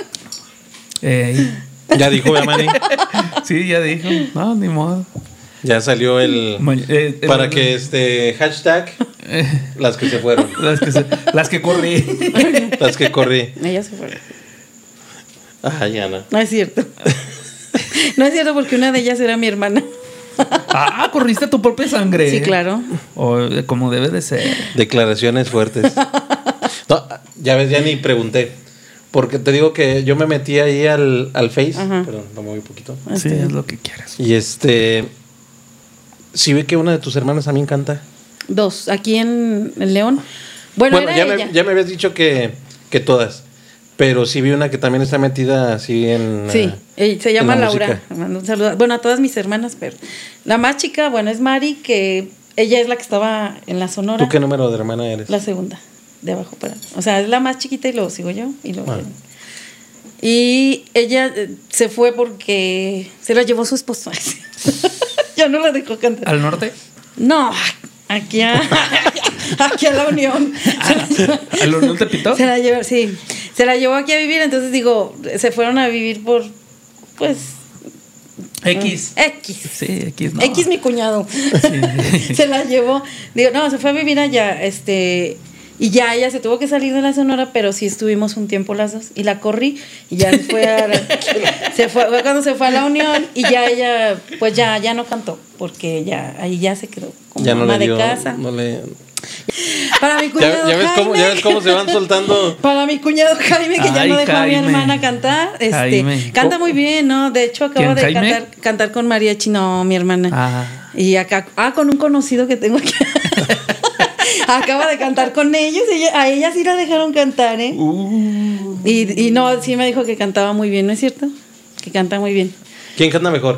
Ya dijo, Manny. Sí, ya dijo. No, ni modo. Ya salió para que hashtag las que se fueron. Las que corrí. Las que corrí. Ellas se fueron. Ya no. No es cierto. No es cierto porque una de ellas era mi hermana. Corriste tu propia sangre. Sí, claro. Como debe de ser. Declaraciones fuertes. No, ya ves, ya ni pregunté. Porque te digo que yo me metí ahí al Face. Perdón, lo moví un poquito. Sí, es lo que quieras. Y sí ve que una de tus hermanas también canta. 2, aquí en León. Bueno era ella. Ya me habías dicho que todas. Pero sí vi una que también está metida así en... Sí, se llama Laura. Música. Mando un saludo. Bueno, a todas mis hermanas, pero la más chica, es Mari, que ella es la que estaba en la Sonora. ¿Tú qué número de hermana eres? La segunda, de abajo para... O sea, es la más chiquita y luego sigo yo. Y ella se fue porque se la llevó su esposo. Ya no la dejó cantar. ¿Al norte? No, aquí a la Unión. ¿A la Unión Tepito? Se la llevó, sí. Se la llevó aquí a vivir, entonces se fueron a vivir por, X. Sí, X, no. X mi cuñado. Sí. Se la llevó. Se fue a vivir allá, y ya ella se tuvo que salir de la Sonora, pero sí estuvimos un tiempo las dos. Y la corrí y ya fue cuando se fue a la Unión y ya ella, pues ya no cantó, porque ahí ya se quedó como ya no ama le dio, de casa. No le... Para mi cuñado ¿Ya ves cómo se van soltando? Para mi cuñado Jaime, que ya no dejó a mi hermana cantar. Canta muy bien, ¿no? De hecho, acaba de cantar con Mariachi, no, mi hermana. Y acá, con un conocido que tengo aquí. Acaba de cantar con ellos. A ella sí la dejaron cantar, ¿eh? Y no, sí me dijo que cantaba muy bien, ¿no es cierto? Que canta muy bien. ¿Quién canta mejor?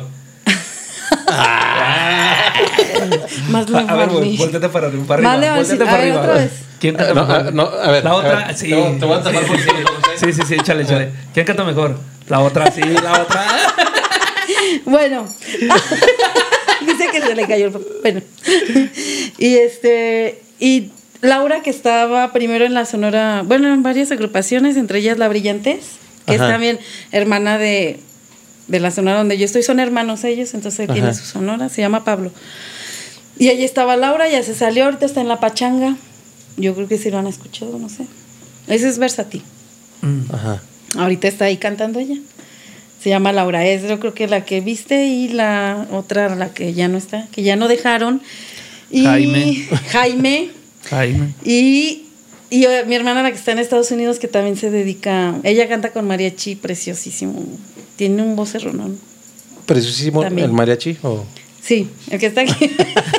Más a ver, vuéltate para arriba. Vuéltate para arriba. Otra vez. ¿Quién canta mejor? No, a ver. La otra, sí. Te voy a tapar por sí, échale. ¿Quién canta mejor? La otra, sí, la otra. Bueno. Dice que se le cayó el... Bueno. Y Laura, que estaba primero en la Sonora, bueno, en varias agrupaciones, entre ellas La Brillantez, que es Ajá. también hermana de la Sonora donde yo estoy, son hermanos ellos, entonces él tiene Ajá. su Sonora, se llama Pablo. Y ahí estaba Laura, ya se salió, ahorita está en La Pachanga. Yo creo que sí lo han escuchado, no sé. Ese es versátil. Ajá. Ahorita está ahí cantando ella. Se llama Laura, es yo creo que la que viste y la otra, la que ya no está, que ya no dejaron. Y Jaime. Y mi hermana, la que está en Estados Unidos, que también se dedica, ella canta con mariachi preciosísimo. Tiene un vocerrón, ¿no? Preciosísimo También. el mariachi. ¿O? Sí, el que está aquí.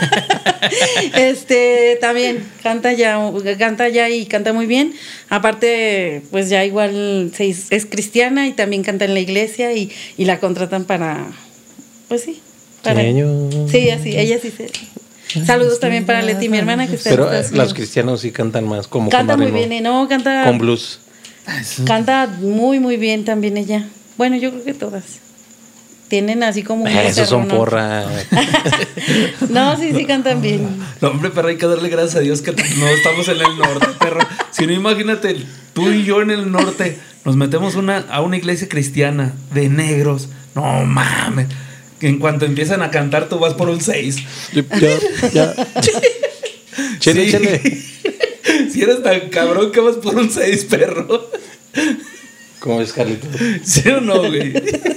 También canta ya y canta muy bien. Aparte, pues ya igual es cristiana y también canta en la iglesia y la contratan para, pues sí. Sí, así, ella sí se... Saludos también para Leti, mi hermana, que está en Pero Estados los Unidos. cristianos sí cantan más como Canta con muy ritmo, bien, no, canta... con blues. Canta muy, muy bien también ella. Bueno, yo creo que todas. Tienen así como un Esos son vocerrón. porra. No, sí cantan bien. No, hombre, perro, hay que darle gracias a Dios que no estamos en el norte, perro. Si no, imagínate, tú y yo en el norte nos metemos a una iglesia cristiana de negros. No mames. Que en cuanto empiezan a cantar, tú vas por un 6. Ya. Chele, Sí. chele. Si eres tan cabrón que vas por un 6, perro. ¿Cómo es, Carlito? ¿Sí o no, güey?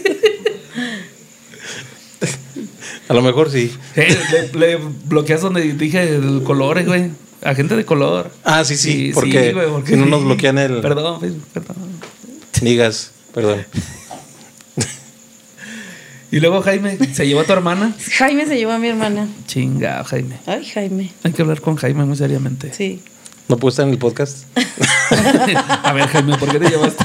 A lo mejor sí. Le bloqueas donde dije el color, güey. A gente de color. Ah, sí, porque güey, si no nos bloquean el... Perdón. Digas, perdón. Y luego Jaime, ¿se llevó a tu hermana? Jaime se llevó a mi hermana. Chinga, Jaime. Ay, Jaime. Hay que hablar con Jaime muy seriamente. Sí. ¿No puedo estar en el podcast? A ver, Jaime, ¿por qué te llevaste?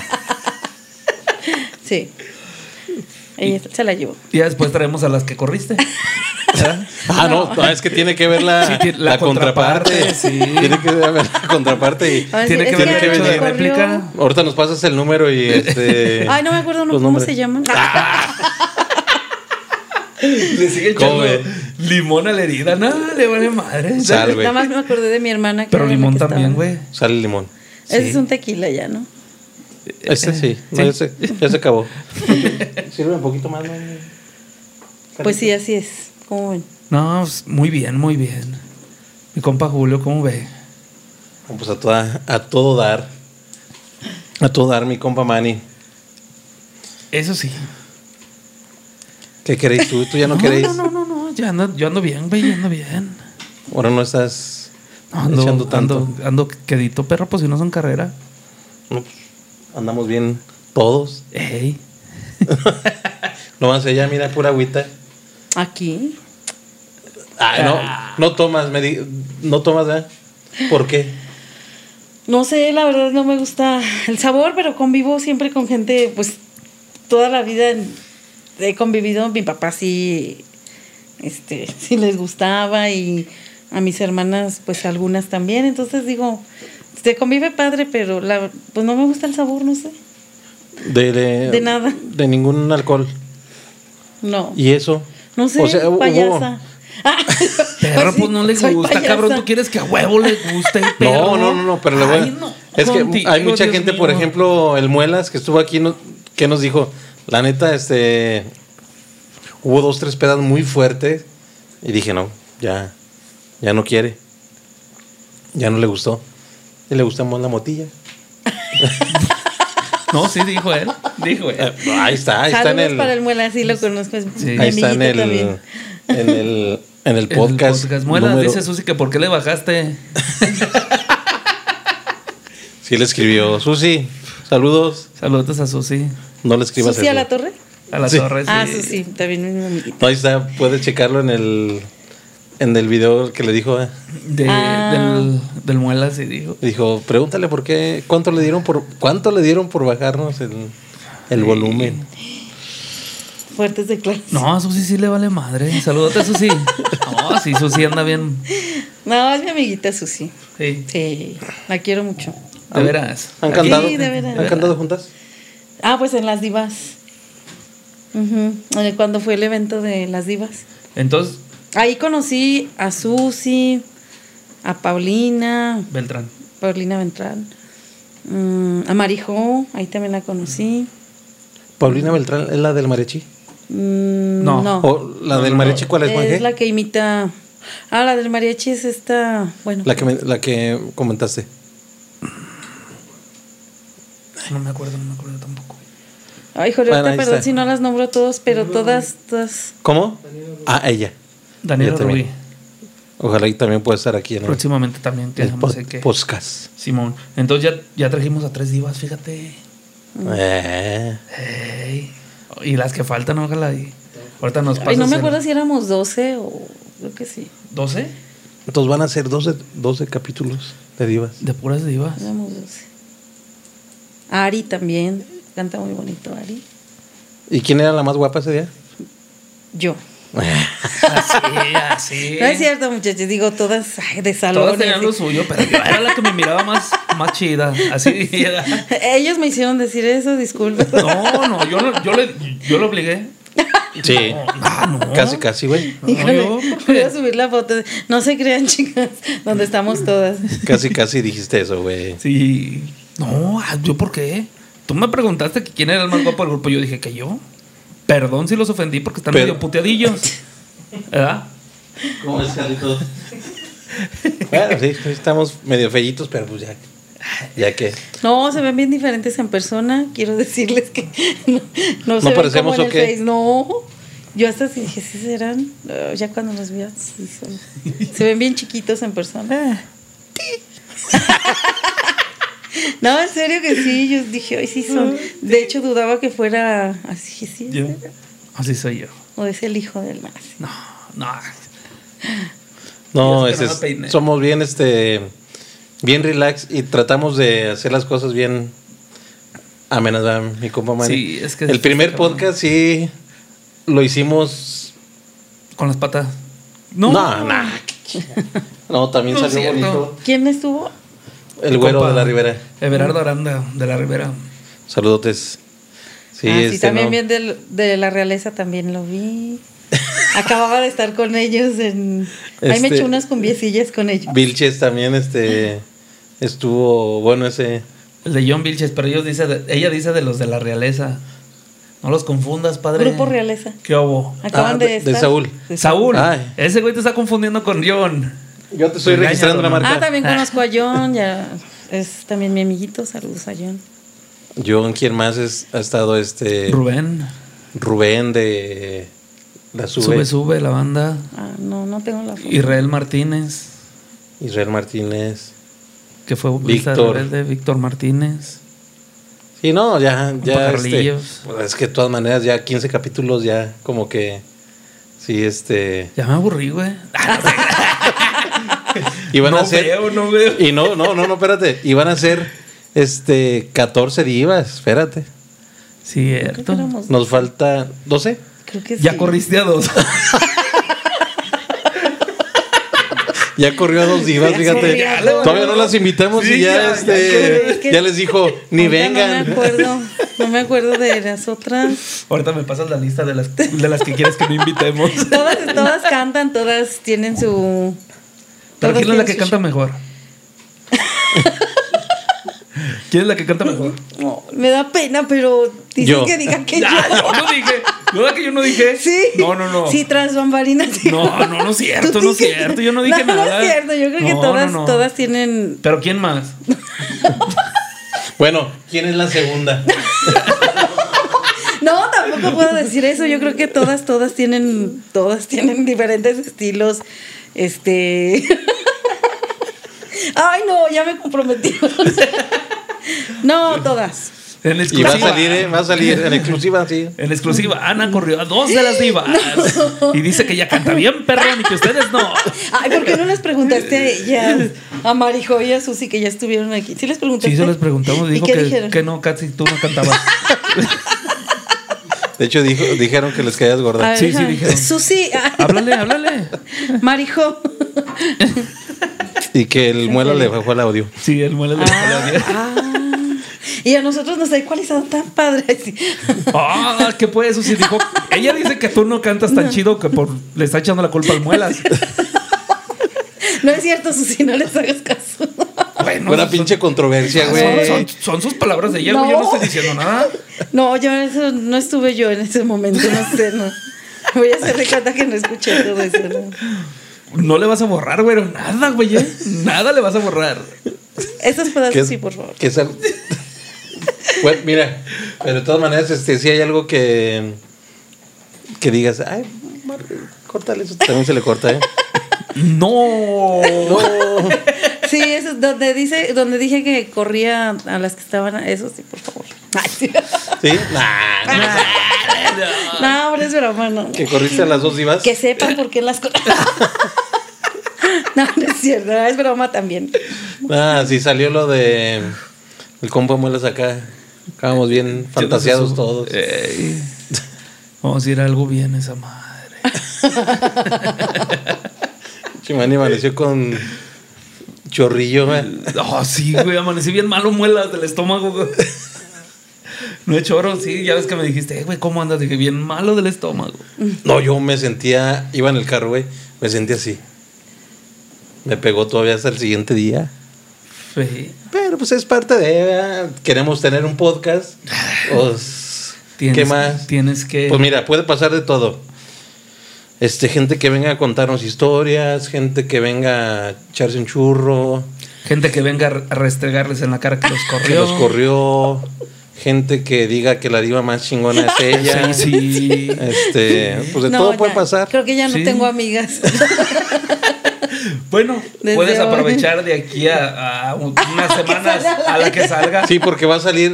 Sí. Ella se la llevó. Y ya después traemos a las que corriste. ¿Verdad? Ah, no, es que tiene que ver Sí, la contraparte. sí. Tiene que ver la contraparte y... A ver, Tiene es que ver a el mí derecho me de corrió. réplica. Ahorita nos pasas el número y Ay, no me acuerdo los cómo nombres. se llaman. Le sigue ¿Cómo echando limón a la herida. No, le vale madre. Sal, güey. Nada más me acordé de mi hermana. Que Pero era la limón que también, estaba. güey. Sale el limón. Ese Sí. es un tequila ya, ¿no? Este sí. No, ya se acabó. Sirve un poquito más, ¿no? Pues sí, así es. ¿Cómo ven? No, pues, muy bien, muy bien. Mi compa Julio, ¿cómo ve? Pues a todo dar. A todo dar, mi compa Manny. Eso sí. ¿Qué queréis tú? ¿Tú ya no queréis? No. Yo ando bien, güey, ando bien. Ahora no estás No, echando tanto. ando quedito, perro, pues si no son carrera. No, pues, andamos bien todos. Ey. No más ella, mira, pura agüita. Aquí. No tomas, no tomas, ¿verdad? ¿Por qué? No sé, la verdad no me gusta el sabor, pero convivo siempre con gente, pues toda la vida he convivido. Mi papá sí les gustaba y a mis hermanas, pues algunas también. Entonces digo, se convive padre, pero pues no me gusta el sabor, no sé. De nada. De ningún alcohol. No. ¿Y eso? No sé, O sea, payasa. Perro, pues no le soy gusta, payasa. cabrón. Tú quieres que a huevo le guste, perro. No, pero le voy a... Ay, no, Es que contigo, hay mucha Dios gente, mío. por ejemplo, el Muelas, que estuvo aquí, que nos dijo, la neta, hubo 2, 3 pedas muy fuertes y dije, no, ya no quiere. Ya no le gustó. Y le gusta más la motilla. No, sí, dijo él. Ahí está en Saludos el... para el Muela, sí lo conozco. Es Sí. mi Ahí está en amiguito el... también. En el podcast. Muela, número- dice Susi que por qué le bajaste. Sí le escribió. Susi, saludos. Saludos a Susi. No le escribas ¿Susi a eso. la torre? A la Sí. torre. Sí. Ah, sí, también es mi amiguito. No, ahí está, puedes checarlo en el video que le dijo. Del Muela, sí dijo. Dijo, pregúntale por qué, cuánto le dieron por bajarnos el volumen. Fuertes declaraciones. No, a Susi sí le vale madre. Saludos a Susi. No, sí, Susi anda bien. No, es mi amiguita Susi. Sí. Sí, la quiero mucho. De veras. ¿Han cantado? Sí, de veras. ¿Han cantado juntas? Ah, pues en Las Divas. Ujú. Cuando fue el evento de Las Divas. Entonces, Ahí conocí a Susi, a Paulina Beltrán. Beltrán. A Marijó, ahí también la conocí. Paulina Beltrán es la del mariachi. No. ¿O la del mariachi cuál es, Juanje? Es la que imita. La del mariachi es esta. Bueno. La que comentaste. No me acuerdo tampoco. Ay, Jorge, Bueno, ahí perdón está. si no las nombro todos, pero todas. ¿Cómo? Ella. Daniel Ella también. Rubí. Ojalá y también pueda estar aquí en Próximamente también, que el no sé qué. podcast. Simón. Entonces ya trajimos a 3 divas, fíjate. Eh. Ey. Y las que faltan, ojalá. Y ahorita nos pasas. Ay, no me acuerdo si éramos 12 o. Creo que sí. ¿12? Entonces van a ser 12 capítulos de divas. De puras divas. Éramos 12. Ari también. Canta muy bonito, Ari. ¿Y quién era la más guapa ese día? Yo. Así. No es cierto, muchachos. Digo, todas de salón. Todas tenían lo suyo, pero yo era la que me miraba más chida. Así era. Ellos me hicieron decir eso, disculpe. No, yo lo obligué. Sí. No. Casi, güey. Híjole, yo, ¿por qué? voy a subir la foto. No se crean, chicas, donde estamos todas. Casi dijiste eso, güey. Sí. No, ¿yo por qué? Tú me preguntaste que quién era el más guapo del grupo. Yo dije que yo. Perdón si los ofendí porque están medio puteadillos. ¿Verdad? ¿Cómo es, Carlitos? Bueno, sí, estamos medio fellitos, pero pues ya que. No, se ven bien diferentes en persona. Quiero decirles que no se ven parecemos como en o qué? el Face. No, yo hasta sí dije, sí serán. Ya cuando los vi, sí son. Se ven bien chiquitos en persona. No, en serio que sí. Yo dije, ay, sí son. De hecho, dudaba que fuera así. Sí, Yo. Así soy yo. o es el hijo del más. No. No, Y es que no me peiné. somos bien relax y tratamos de hacer las cosas bien amenas, ¿verdad, mi compa Manny? Sí, es que el primer cabrón. podcast sí lo hicimos. Con las patas. No, también No es salió cierto. bonito. ¿Quién estuvo? El güero Compa de la Ribera. Everardo Aranda, de la Ribera. Saludotes. Sí, Sí, también no. bien de la realeza también lo vi. Acababa de estar con ellos ahí me eché unas cumbiecillas con ellos. Vilches también estuvo bueno ese. El de John Vilches, pero ella dice de los de la realeza. No los confundas, padre. Grupo Realeza. ¿Qué hubo? Acaban de estar. Saúl. Saúl. Ay. Ese güey te está confundiendo con John. Yo te estoy Engáñalo, registrando la ¿no? marca. También conozco a John, ya es también mi amiguito. Saludos a John. John, ¿quién más ha estado Rubén de la Sube, la banda. No tengo la foto. Israel Martínez, Israel Martínez. que fue Víctor. de Víctor Martínez. Sí, no, ya Carlillos. pues es que de todas maneras ya 15 capítulos ya como que sí Ya me aburrí, güey. iban a ser No veo. y no, espérate, iban a ser 14 divas, espérate. Creo que Cierto. éramos- Nos falta 12. Creo que Ya sí. corriste a 2. Ya corrió a 2 divas, Ya fíjate. corrió a 2. Todavía no las invitamos Sí, y ya ya. ya les dijo, ni Ahorita vengan. No me acuerdo de las otras. Ahorita me pasas la lista de las que quieres que no invitemos. Todas cantan, todas tienen su. Pero todas ¿quién es la tienen que su canta show. mejor? ¿Quién es la que canta mejor? No, me da pena, pero dicen Yo. que digan que yo. Yo no dije. ¿Verdad que yo no dije? Sí. No. Sí, tras bambalinas. sí. No es cierto, Tú no es dices- cierto. Yo no dije No nada. es cierto, yo creo que No. todas tienen. ¿Pero quién más? Bueno, ¿quién es la segunda? No, tampoco puedo decir eso. Yo creo que todas tienen diferentes estilos. Ay, no, ya me comprometí. No, todas. En Y va exclusiva. a salir en exclusiva, sí. En exclusiva, Ana corrió a 2 de las divas. Y dice que ella canta bien, perrón, y que ustedes no. Ay, ¿por qué no les preguntaste a ellas? A Marijo y a Susi, que ya estuvieron aquí. ¿Sí les preguntaste? Sí, se les preguntamos. ¿Y Dijo qué dijeron? que no, Katsi, tú no cantabas. De hecho, dijeron que les caías gorda. A Sí, ver, dijeron. Susi, Háblale. Marijo. Y que el muela le bajó el audio. Sí, el muele de Y a nosotros nos da ecualizado tan padre. Sí. ¿Qué puede eso? Sí, dijo. Ella dice que tú no cantas tan chido que le está echando la culpa al muelas. No es cierto, Susi, no les hagas caso. Bueno, Buena pinche controversia, güey. Son sus palabras de ella, No. güey. Yo no estoy diciendo nada. No, no estuve yo en ese momento, no sé, no. Voy a hacer de cuenta que no escuché todo eso, ¿no? No le vas a borrar, güey. Nada, güey. Nada le vas a borrar. Esos pedazos sí, por favor. Que es bueno, mira, pero de todas maneras, si hay algo que digas, ay, córtale, eso también se le corta, ¿eh? No. Sí, eso es donde dije que corría a las que estaban, eso sí, por favor. Ay, sí. ¿Sí? Nah, No, pero es broma, no. que corriste a las 2 divas. Que sepan por qué las cosas. No, no es cierto, es broma también. Sí salió lo de el compa muelas acá. Acabamos bien fantaseados todos. Vamos a ir a algo bien esa madre. Chimani amaneció con chorrillo, güey. Sí, güey, amanecí bien malo, muelas del estómago, güey. No he choro, sí, ya ves que me dijiste, güey, ¿cómo andas? Dije, bien malo del estómago. No, yo me sentía, iba en el carro, güey, me sentía así. Me pegó todavía hasta el siguiente día. Sí. Pero pues es parte de, queremos tener un podcast. Pues, ¿qué más? Tienes que... Pues mira, puede pasar de todo. Gente que venga a contarnos historias, gente que venga a echarse un churro, gente que venga a restregarles en la cara que los corrió. que los corrió, gente que diga que la diva más chingona es ella. Sí. Pues de No, todo puede ya, pasar. Creo que ya no Sí. tengo amigas. Bueno, Desde puedes hoy. aprovechar de aquí a unas semanas a la que salga. Sí, porque va a salir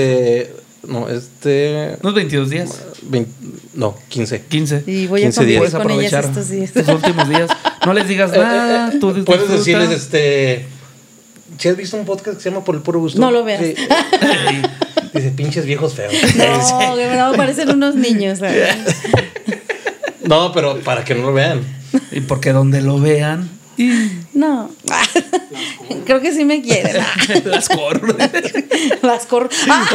Unos 22 días. 15. 15. Y voy a 15 días. convivir Puedes con ellas aprovechar estos días. estos últimos días. No les digas nada. Tú Puedes disfruta. decirles, ¿sí has visto un podcast que se llama Por el Puro Gusto? No lo veas. Sí. Dice, pinches viejos feos. No, parecen unos niños, ¿sabes? No, pero para que no lo vean. Y porque donde lo vean. No. Creo que sí me quieren. Las corro. Las corro.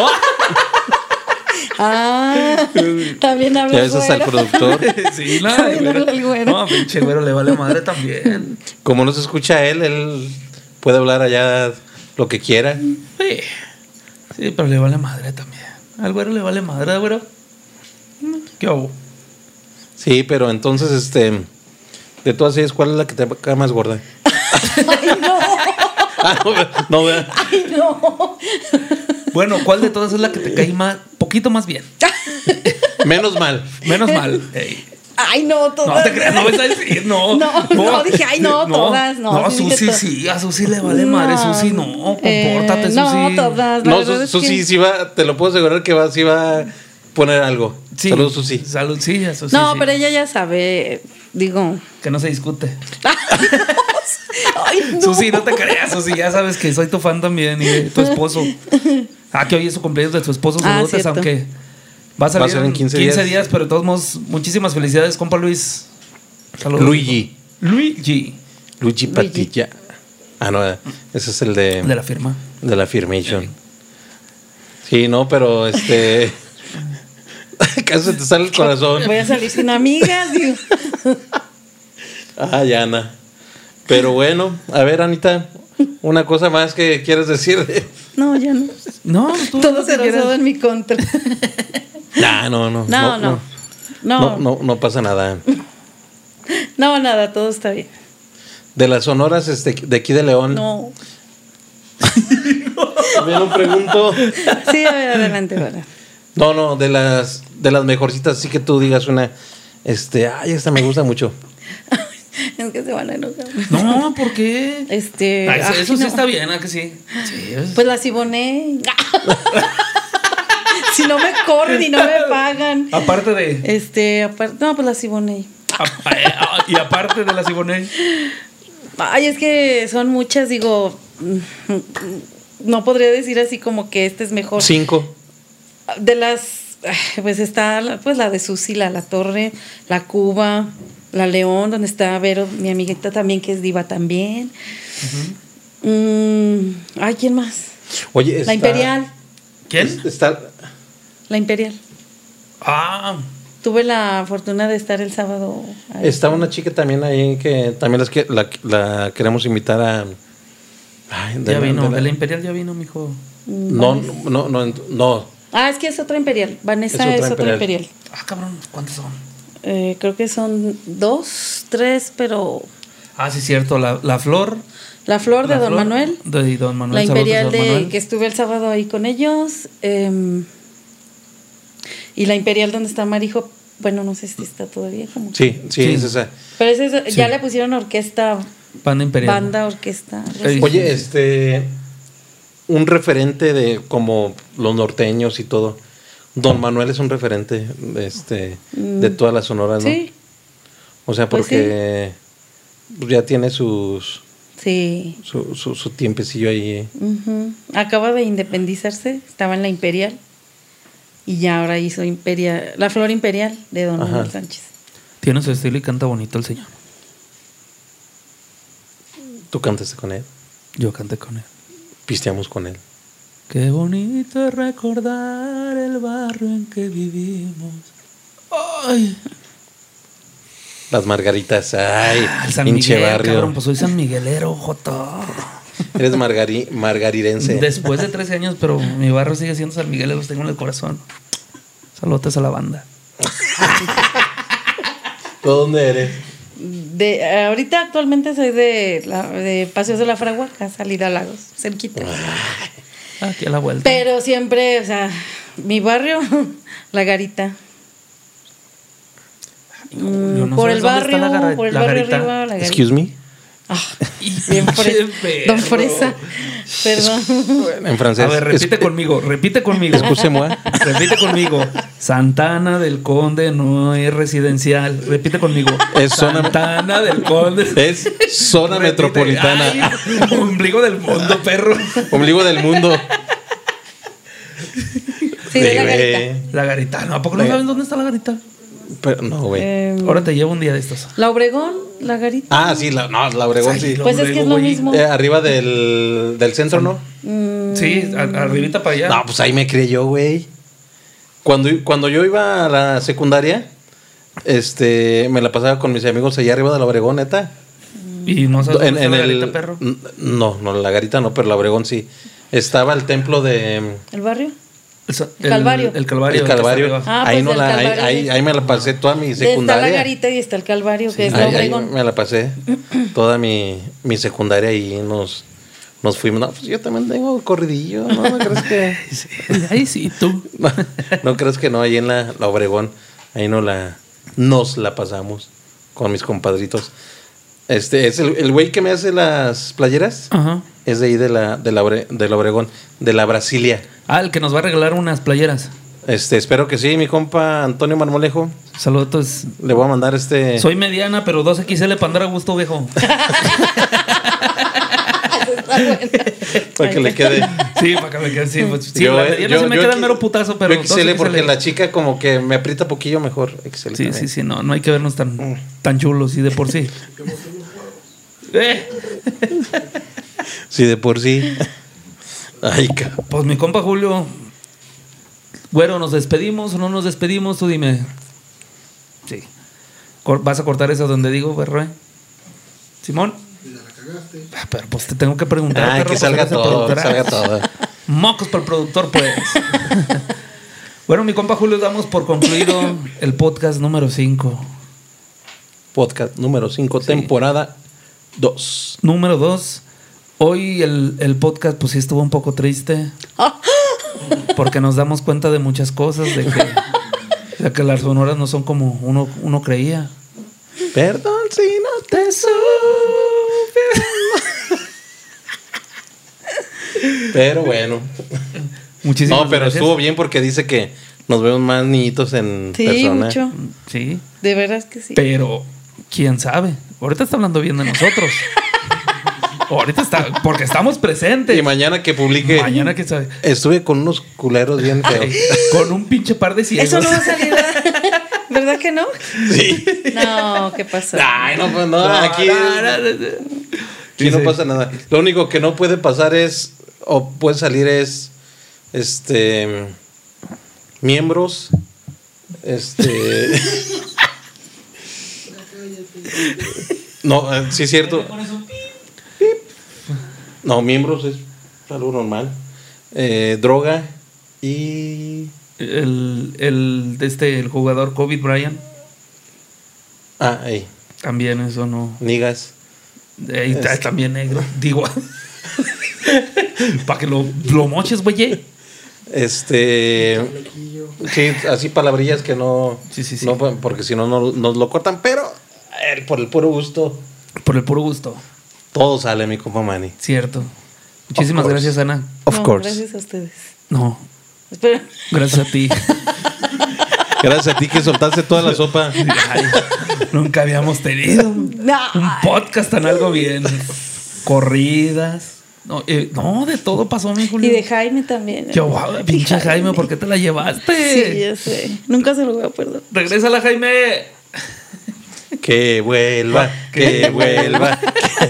También habla Ya ves hasta el productor. Sí, no, También habla el güero. No, pinche güero le vale madre también. Como no se escucha a él puede hablar allá lo que quiera. Sí. Sí, pero le vale madre también. Al güero le vale madre, güero. ¿Qué hago? Sí, pero entonces, de todas ellas, ¿cuál es la que te cae más gorda? Ay, no. No, vea. Ay, no. Bueno, ¿cuál de todas es la que te cae más, poquito más bien? Menos mal. Menos mal. Ey. Ay, no, todas. No te creas, no vas a decir, no. No, dije, ay, no, todas, no. No, Sí, dije Susi sí, a Susi le vale madre, Susi no, compórtate, Susi. No, todas. La No, verdad es Susi que- sí va, te lo puedo asegurar que sí va a poner algo. Sí. Saludos, Susi. Salud, sí, a Susi. No, sí. pero ella ya sabe, digo. Que no se discute. Ay, no. Susi, no te creas, Susi, ya sabes que soy tu fan también y de tu esposo. Que hoy es su cumpleaños de tu esposo, saludos, cierto. aunque va a salir ser en 15 días, pero de todos modos, muchísimas felicidades, compa Luis. Saludos. Luigi Luigi. Patilla. No, ese es el De la firma. de la Firmation. Sí, no, pero casi te sale el corazón. Voy a salir sin amigas, digo. Ay, Ana. Pero bueno, a ver, Anita, una cosa más que quieres decir. No, ya no. No, tú Todo no se quieras. rozó en mi contra. No pasa nada. No, nada, todo está bien. De las sonoras de aquí de León. No. También lo pregunto. Sí, a ver, adelante, ahora. No, de las mejorcitas, sí que tú digas una, esta me gusta mucho. Es que se van a enojar. No, ¿por qué? Eso sí no. está bien, ¿a que sí? Sí, Pues la Siboney. Si no me corren y no me pagan. Aparte de. No, pues la Siboney. Y aparte de la Siboney. Ay, es que son muchas, digo. No podría decir así como que este es mejor. 5. De las. Pues está la de Susi, la Torre, la Cuba, la León, donde está Vero, mi amiguita también, que es diva también. Ay, ¿quién más? Oye, La Imperial. ¿Quién? Está La Imperial. Ah. tuve la fortuna de estar el sábado ahí. Está una chica también ahí que también la queremos invitar a... Ay, Ya vino, de la Imperial ya vino, mijo. No. Ah, es que es otra Imperial. Vanessa es otra Imperial. Ah, cabrón, ¿cuántas son? Creo que son 2, 3, pero... Ah, sí, cierto, la Flor. La Flor de Don Manuel. De Don Manuel. La Imperial Don Manuel. que estuve el sábado ahí con ellos. Y la Imperial donde está Marijo, bueno, no sé si está todavía como... Sí, es esa. Pero ese Sí. ya le pusieron orquesta. Banda Imperial. Banda, orquesta. Oye, un referente de como los norteños y todo. Don Manuel es un referente de toda la Sonora, ¿no? Sí. O sea, Pues porque pues ya tiene su tiempecillo ahí. Ujú. Acaba de independizarse, estaba en la Imperial y ya ahora hizo la Flor Imperial de Don Manuel Sánchez. Tiene su estilo y canta bonito el señor. ¿Tú cantaste con él? Yo canté con él. Pisteamos con él. Qué bonito es recordar el barrio en que vivimos. Ay. Las margaritas, ay, San pinche Miguel, barrio. cabrón, pues soy San Miguelero, joto. Eres margarirense. Después de 13 años, pero mi barrio sigue siendo San Miguel, los tengo en el corazón. Saludos a la banda. ¿Tú dónde eres? Ahorita actualmente soy de Paseos de la Fragua, acá salida a Lagos, cerquita. Aquí a la vuelta. Pero siempre, o sea, mi barrio, La Garita. No por sé el dónde está barrio, por el la barrio garita. arriba, La Garita. Excuse me. Bien Don Fresa. Perdón. En francés. A ver, repite conmigo. Excusez-moi. Repite conmigo. Santana del Conde no es residencial. Repite conmigo. Es zona- Santana del Conde. Es zona Repite. metropolitana. Ay, ombligo del mundo, perro. Ombligo del mundo. Sí, de La güey. Garita. La garita. ¿No? ¿A poco no La- sabes dónde está la garita? Pero no, güey. Ahora te llevo un día de estos. La Obregón, La Garita. Ah, sí, la Obregón, Ay, sí. lo- Pues es que es lo güey. mismo. Arriba del centro, ¿no? Sí, arribita para allá. No, pues ahí me crié yo, güey. Cuando yo iba a la secundaria, me la pasaba con mis amigos allá arriba de la Obregón, neta. Y no sabes dónde está la garita, el perro. No, la Garita no, pero la Obregón sí. Estaba el templo de ¿El barrio? El Calvario. El Calvario. el que está Calvario. arriba. Ah, ahí pues no del la, Calvario. ahí me la pasé toda mi Está secundaria. La Garita y está el Calvario, que es la Ahí Obregón. me la pasé toda mi secundaria y nos fuimos. No, pues yo también tengo corridillo, ¿no crees que? Sí, ahí sí, tú. No crees que no, ahí en la Obregón, ahí nos la pasamos con mis compadritos. Es el güey que me hace las playeras, Ajá. es de ahí de la Obregón, de la Brasilia. Ah, el que nos va a regalar unas playeras. Espero que sí, mi compa Antonio Marmolejo. Saludos. Le voy a mandar Soy mediana, pero 2XL para andar a gusto, viejo. para que le quede. Sí, para que me quede. Sí, pues, sí, Yo, la mediana sí me queda el mero putazo, pero. yo XL 2XL. porque la chica como que me aprieta poquillo mejor. XL Sí, también. sí, no hay que vernos tan chulos y de por sí. Sí, de por sí. Ay, cabrón. Pues mi compa Julio, güero, ¿nos despedimos o no nos despedimos? Tú dime. Sí. ¿Vas a cortar eso donde digo, perro? Simón. Pero pues te tengo que preguntar. Ay, perro, que pues, salga eres el todo, productor. salga todo. Mocos para el productor, pues. Bueno, mi compa Julio, damos por concluido el podcast número 5. Podcast número 5, temporada 2. Número 2. Hoy el podcast pues sí estuvo un poco triste. Porque nos damos cuenta de muchas cosas, de que las sonoras no son como uno creía. Perdón si no te supe. Pero bueno. Muchísimas No, pero gracias. estuvo bien porque dice que nos vemos más niñitos en Sí, persona. mucho. Sí, De veras que sí. pero quién sabe. Ahorita está hablando bien de nosotros. Ahorita está, porque estamos presentes. Y mañana que publique. Mañana quién sabe. Estuve con unos culeros bien feos. Con un pinche par de ciegos. Eso no va a salir, ¿verdad que no? Sí. No, ¿qué pasó? Ay, no, pues no, aquí no Dice, pasa nada. Lo único que no puede pasar es, o puede salir es, miembros, No, sí es cierto. No, miembros es algo normal. Droga y... El jugador Kobe Bryant. Ahí. También eso no. Nigas. También negro. Digo. Para que lo moches, güey. Sí, así palabrillas que no. Sí. No, porque si no nos lo cortan, pero por el puro gusto. Por el puro gusto. Todo sale, mi compa Manny. Cierto. Muchísimas gracias, Ana. Of course. Gracias a ustedes. No. Espera. Gracias a ti. Gracias a ti que soltaste toda la sopa. Ay, nunca habíamos tenido un podcast tan algo bien. Corridas. No, de todo pasó, mi Julio. Y de Jaime también. Yo, wow, pinche Jaime, ¿por qué te la llevaste? Sí, ya sé. Nunca se lo voy a perdonar. Regrésala, Jaime. Que vuelva, que vuelva.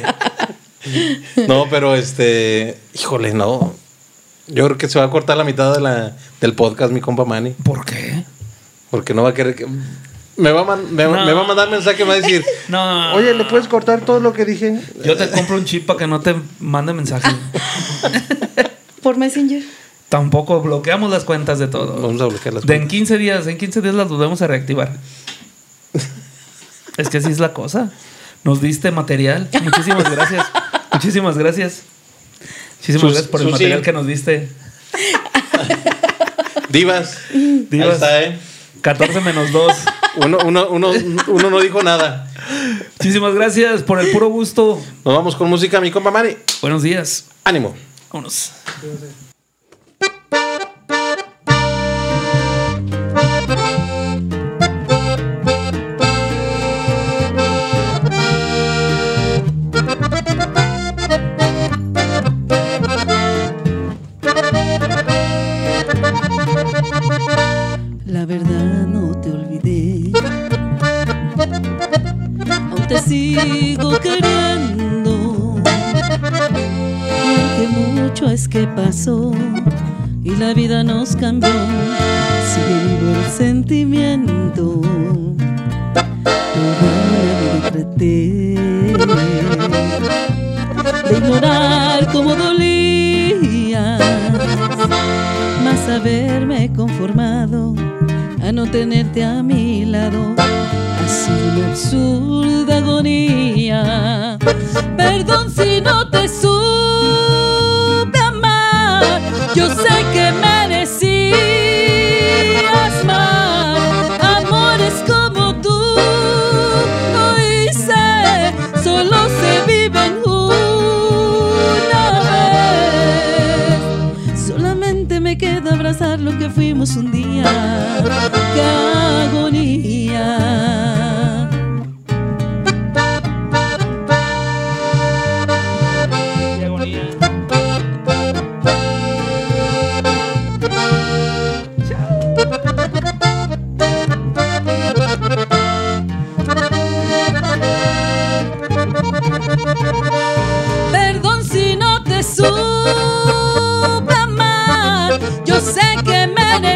No, pero híjole, no. Yo creo que se va a cortar la mitad del podcast, mi compa Manny. ¿Por qué? Porque no va a querer que... Me va a mandar mensaje y me va a decir... No. Oye, ¿le puedes cortar todo lo que dije? Yo te compro un chip para que no te mande mensaje. ¿Por Messenger? Tampoco bloqueamos las cuentas de todo. Vamos a bloquear las cuentas. En 15 días las volvemos a reactivar. Es que así es la cosa. Nos diste material. Muchísimas gracias. Muchísimas gracias. Muchísimas gracias por el material que nos diste. Divas. Ahí está, 14 menos 2. Uno no dijo nada. Muchísimas gracias por el puro gusto. Nos vamos con música, mi compa Manny. Buenos días. Ánimo. Vámonos. La verdad no te olvidé, aún te sigo queriendo, aunque mucho es que pasó y la vida nos cambió, sigue vivo el sentimiento. Todavía traté de ignorar cómo dolías, más haberme conformado a no tenerte a mi lado ha sido una absurda agonía. Perdón si no te supe amar, yo sé que merecías más amores como tú. Hoy sé, solo se viven una vez. Solamente me queda abrazar lo que fuimos un día. ¡Qué agonía! ¡Qué agonía! Perdón si no te supe amar, yo sé que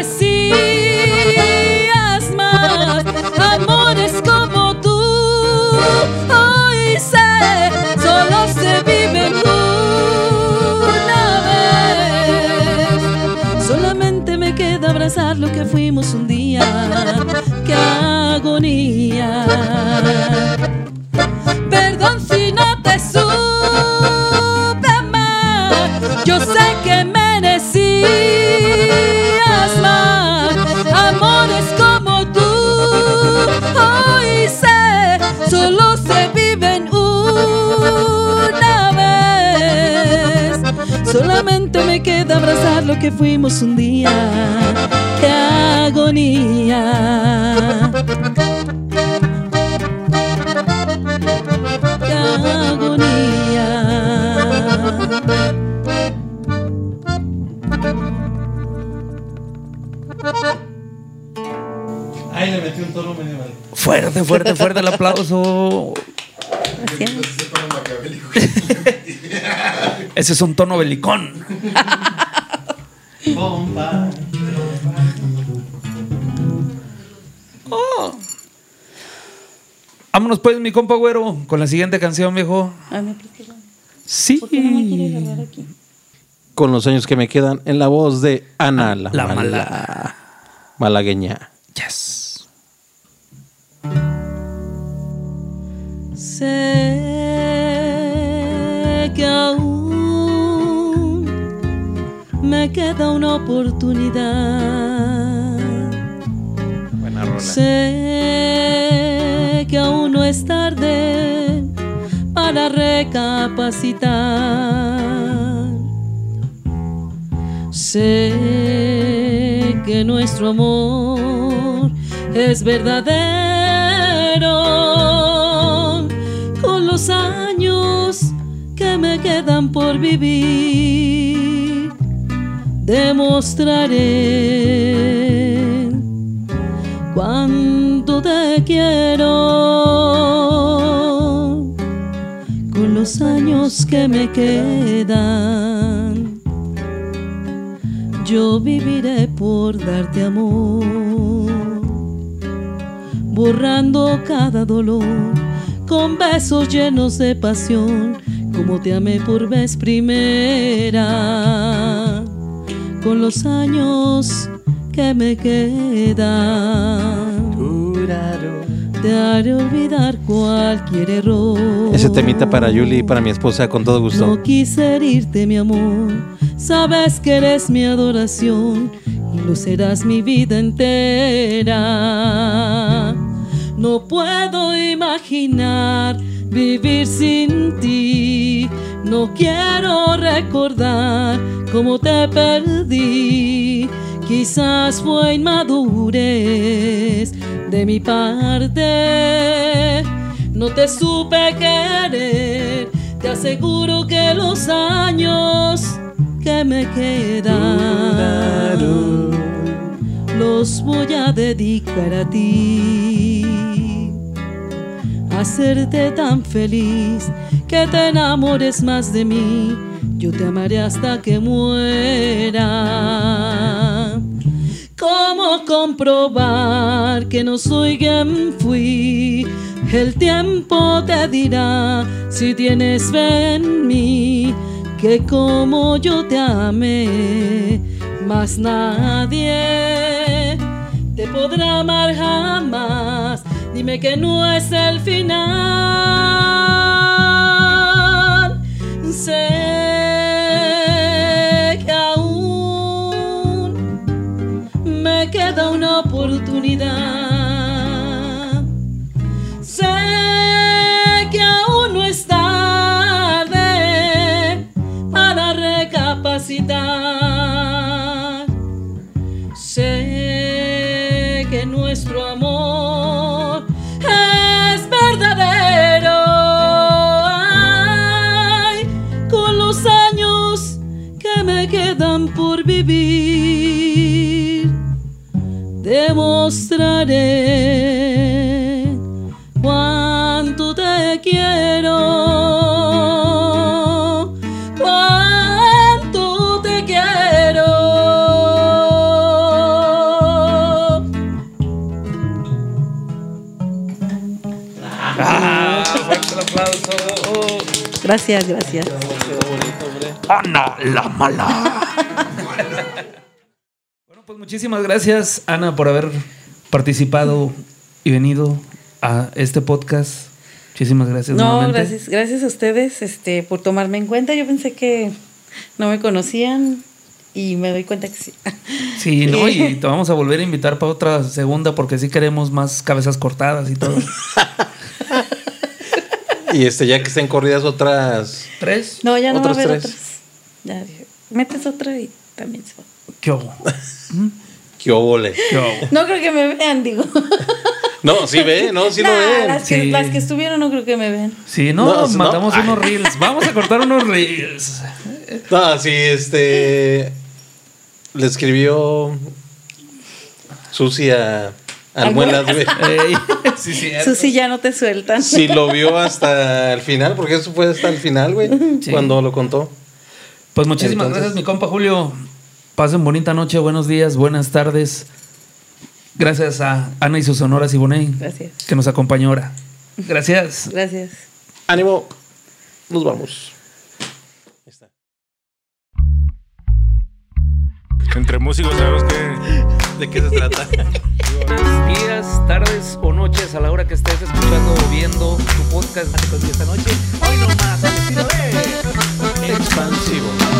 merecías más amores como tú. Hoy sé, solo se viven una vez. Solamente me queda abrazar lo que fuimos un día. ¡Qué agonía! Perdón si no te supe amar, yo sé que merecías más amores como tú. Hoy sé, solo se viven una vez. Solamente me queda abrazar lo que fuimos un día. ¡Qué agonía! ¡Qué agonía! Ay, le metí un tono medio mal. Fuerte, fuerte, fuerte el aplauso. Gracias. Ese es un tono belicón. Oh. Vámonos pues, mi compa güero, con la siguiente canción, viejo. Sí. ¿Por qué no me quiere agarrar aquí? Con los años que me quedan, en la voz de Ana La Mala. Malagueña. Yes. Sé que aún me queda una oportunidad. Buena rola. Sé que aún no es tarde para recapacitar. Sé que nuestro amor es verdadero. Con los años que me quedan por vivir, demostraré cuánto te quiero. Con los años que me quedan, yo viviré por darte amor, borrando cada dolor con besos llenos de pasión, como te amé por vez primera. Con los años que me quedan, te haré olvidar cualquier error. Ese temita para Yuli y para mi esposa, con todo gusto. No quise herirte, mi amor. Sabes que eres mi adoración y lo serás mi vida entera. No puedo imaginar vivir sin ti. No quiero recordar cómo te perdí. Quizás fue inmadurez de mi parte. No te supe querer. Te aseguro que los años que me quedan los voy a dedicar a ti. Hacerte tan feliz que te enamores más de mí. Yo te amaré hasta que muera. ¿Cómo comprobar que no soy quien fui? El tiempo te dirá si tienes fe en mí, que como yo te amé, más nadie te podrá amar jamás. Dime que no es el final. Sé que aún me queda una oportunidad. Sé que aún no es tarde para recapacitar. Sé que nuestro amor es verdadero. Ay, con los años que me quedan por vivir, demostraré cuánto te quiero, cuánto te quiero. Fuerte el aplauso. Gracias, gracias. Ana la Mala. Bueno, pues muchísimas gracias, Ana, por haber participado y venido a este podcast. Muchísimas gracias. No, nuevamente. gracias a ustedes por tomarme en cuenta. Yo pensé que no me conocían y me doy cuenta que sí. Sí, no, y te vamos a volver a invitar para otra segunda porque sí queremos más cabezas cortadas y todo. Y ya que estén corridas otras... ¿3? No, ya no va a haber 3. otras. Ya dije, metes otra y también se va. ¿Qué hubo? ¡Qué óvole! ¿Qué hubo? No creo que me vean, digo. No, sí ve, no, sí lo Nah, ven. las que estuvieron no creo que me vean. Sí, no, No, mandamos no. unos reels. Vamos a cortar unos reels. No, sí, le escribió Susi a Almuelas, güey. Ey, sí, sí. Susi, ya no te sueltan. Si lo vio hasta el final, porque eso fue hasta el final, güey, Sí. cuando lo contó. Pues muchísimas Entonces- gracias, mi compa Julio. Pasen bonita noche, buenos días, buenas tardes. Gracias a Ana y su Sonora Siboney. Gracias. Que nos acompañó ahora. Gracias. Gracias. Ánimo. Nos vamos. Ahí está. Entre músicos sabemos que... ¿De qué se trata? Buenos días, tardes o noches a la hora que estés escuchando o viendo tu podcast. Esta noche, hoy nomás, al estilo de Expansivo.